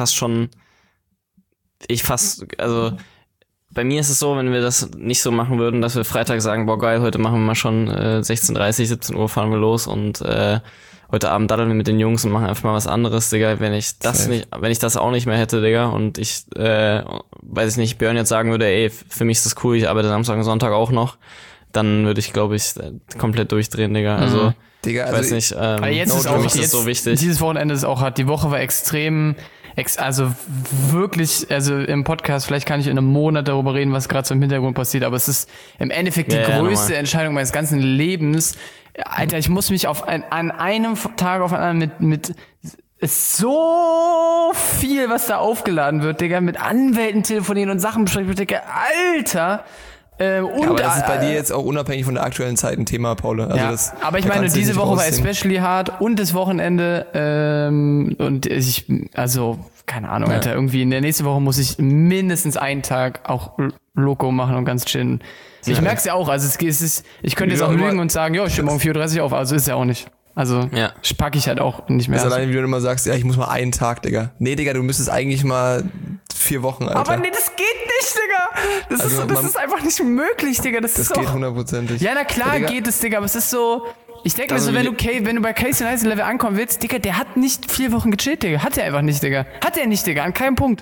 bei mir ist es so, wenn wir das nicht so machen würden, dass wir Freitag sagen, boah geil, heute machen wir mal schon 16:30, 17 Uhr fahren wir los und heute Abend daddeln wir mit den Jungs und machen einfach mal was anderes, Digga. Wenn ich das auch nicht mehr hätte, Digga, und ich, weiß ich nicht, Björn jetzt sagen würde, ey, für mich ist das cool, ich arbeite Samstag und Sonntag auch noch, dann würde ich, glaube ich, komplett durchdrehen, Digga. Also, Digga, ich weiß nicht, Aber jetzt ist für auch mich ist das jetzt, so wichtig. Dieses Wochenende ist auch hart. Die Woche war extrem, also wirklich, also im Podcast, vielleicht kann ich in einem Monat darüber reden, was gerade so im Hintergrund passiert, aber es ist im Endeffekt die Ja, größte normal. Entscheidung meines ganzen Lebens. Alter, ich muss mich an einem Tag auf einen anderen mit ist so viel, was da aufgeladen wird, Digga, mit Anwälten telefonieren und Sachen besprechen, Digga, Alter. Und aber das ist bei dir jetzt auch unabhängig von der aktuellen Zeit ein Thema, Paul. Also ja, das, aber ich da meine, kannst du dich diese nicht Woche war rausziehen. especially hart und das Wochenende und keine Ahnung, Alter, irgendwie in der nächsten Woche muss ich mindestens einen Tag auch Loco machen und ganz chillen. Ich merk's ja auch, also ich könnte jetzt Ja, auch aber- lügen und sagen, jo, ich stehe morgen 4:30 Uhr auf, also ist ja auch nicht. Also Ja. packe ich halt auch nicht mehr. Das ist alleine, wie du immer sagst, ja, ich muss mal einen Tag, Digga. Nee, Digga, du müsstest eigentlich mal 4 Wochen, Alter. Aber nee, das geht nicht, Digga. Das Also ist einfach nicht möglich, Digga. Das das ist geht doch... 100%. Ja, na klar Digga, geht es, Digga, aber es ist so... Ich denke mir Also so, wenn du bei Casey Neistat Level ankommen willst, Digga, der hat nicht 4 Wochen gechillt, Digga. Hat er einfach nicht, Digga. Hat er nicht, Digga, an keinem Punkt.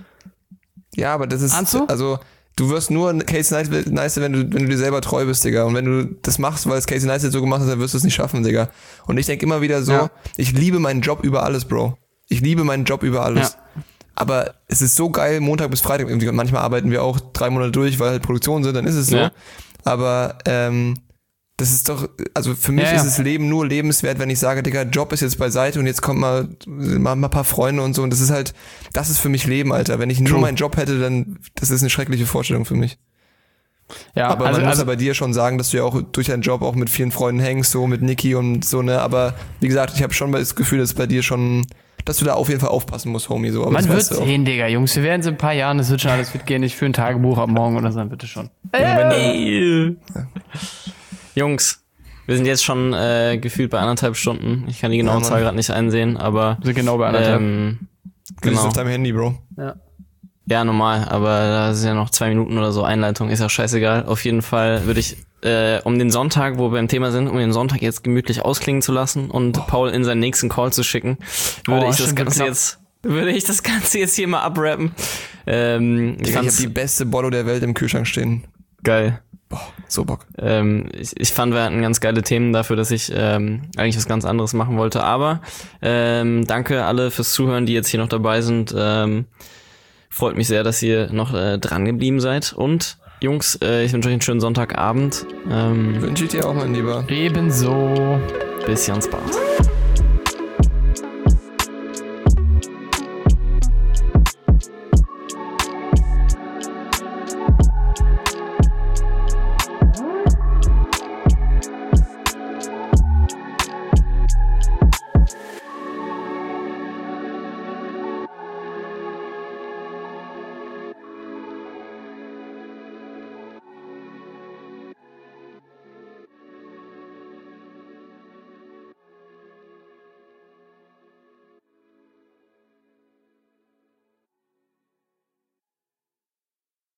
Ja, aber das ist, Ahnst du? also, du wirst nur ein Casey Neistat, wenn du dir selber treu bist, Digga. Und wenn du das machst, weil es Casey Neistat so gemacht hat, dann wirst du es nicht schaffen, Digga. Und ich denke immer wieder so, Ja. ich liebe meinen Job über alles, Bro. Ich liebe meinen Job über alles. Ja. Aber es ist so geil, Montag bis Freitag irgendwie. Und manchmal arbeiten wir auch 3 Monate durch, weil halt Produktionen sind, dann ist es so. Ja. Aber das ist doch, also für mich Ja, ja. ist das Leben nur lebenswert, wenn ich sage, Digga, Job ist jetzt beiseite und jetzt kommt mal ein paar Freunde und so. Und das ist für mich Leben, Alter. Wenn ich nur meinen Job hätte, dann, das ist eine schreckliche Vorstellung für mich. Ja, Aber man muss ja bei dir schon sagen, dass du ja auch durch deinen Job auch mit vielen Freunden hängst, so mit Niki und so, ne. Aber wie gesagt, ich habe schon das Gefühl, dass bei dir schon, dass du da auf jeden Fall aufpassen musst, Homie. So. Aber man das wird weißt du auch. sehen, Digga, Jungs. Wir werden so ein paar Jahren, das wird schon alles fit gehen. Ich führe ein Tagebuch ab morgen oder so, dann bitte schon. Jungs, wir sind jetzt schon gefühlt bei 1,5 Stunden. Ich kann die genaue Ja, Mann. Zahl gerade nicht einsehen, aber Wir sind genau bei 1,5. Du bist genau. auf deinem Handy, Bro. Ja. Ja, normal, aber da sind ja noch 2 Minuten oder so Einleitung, ist ja scheißegal. Auf jeden Fall würde ich, um den Sonntag, wo wir im Thema sind, um den Sonntag jetzt gemütlich ausklingen zu lassen und Paul in seinen nächsten Call zu schicken, würde ich das Ganze jetzt hier mal abrappen. Ich Ich habe fand's die beste Bollo der Welt im Kühlschrank stehen. geil. Boah, so Bock. Ich fand, wir hatten ganz geile Themen dafür, dass ich eigentlich was ganz anderes machen wollte. Aber danke alle fürs Zuhören, die jetzt hier noch dabei sind. Freut mich sehr, dass ihr noch dran geblieben seid. Und Jungs, ich wünsche euch einen schönen Sonntagabend. Wünsche ich dir auch, mein Lieber. Ebenso. Bis Spaß.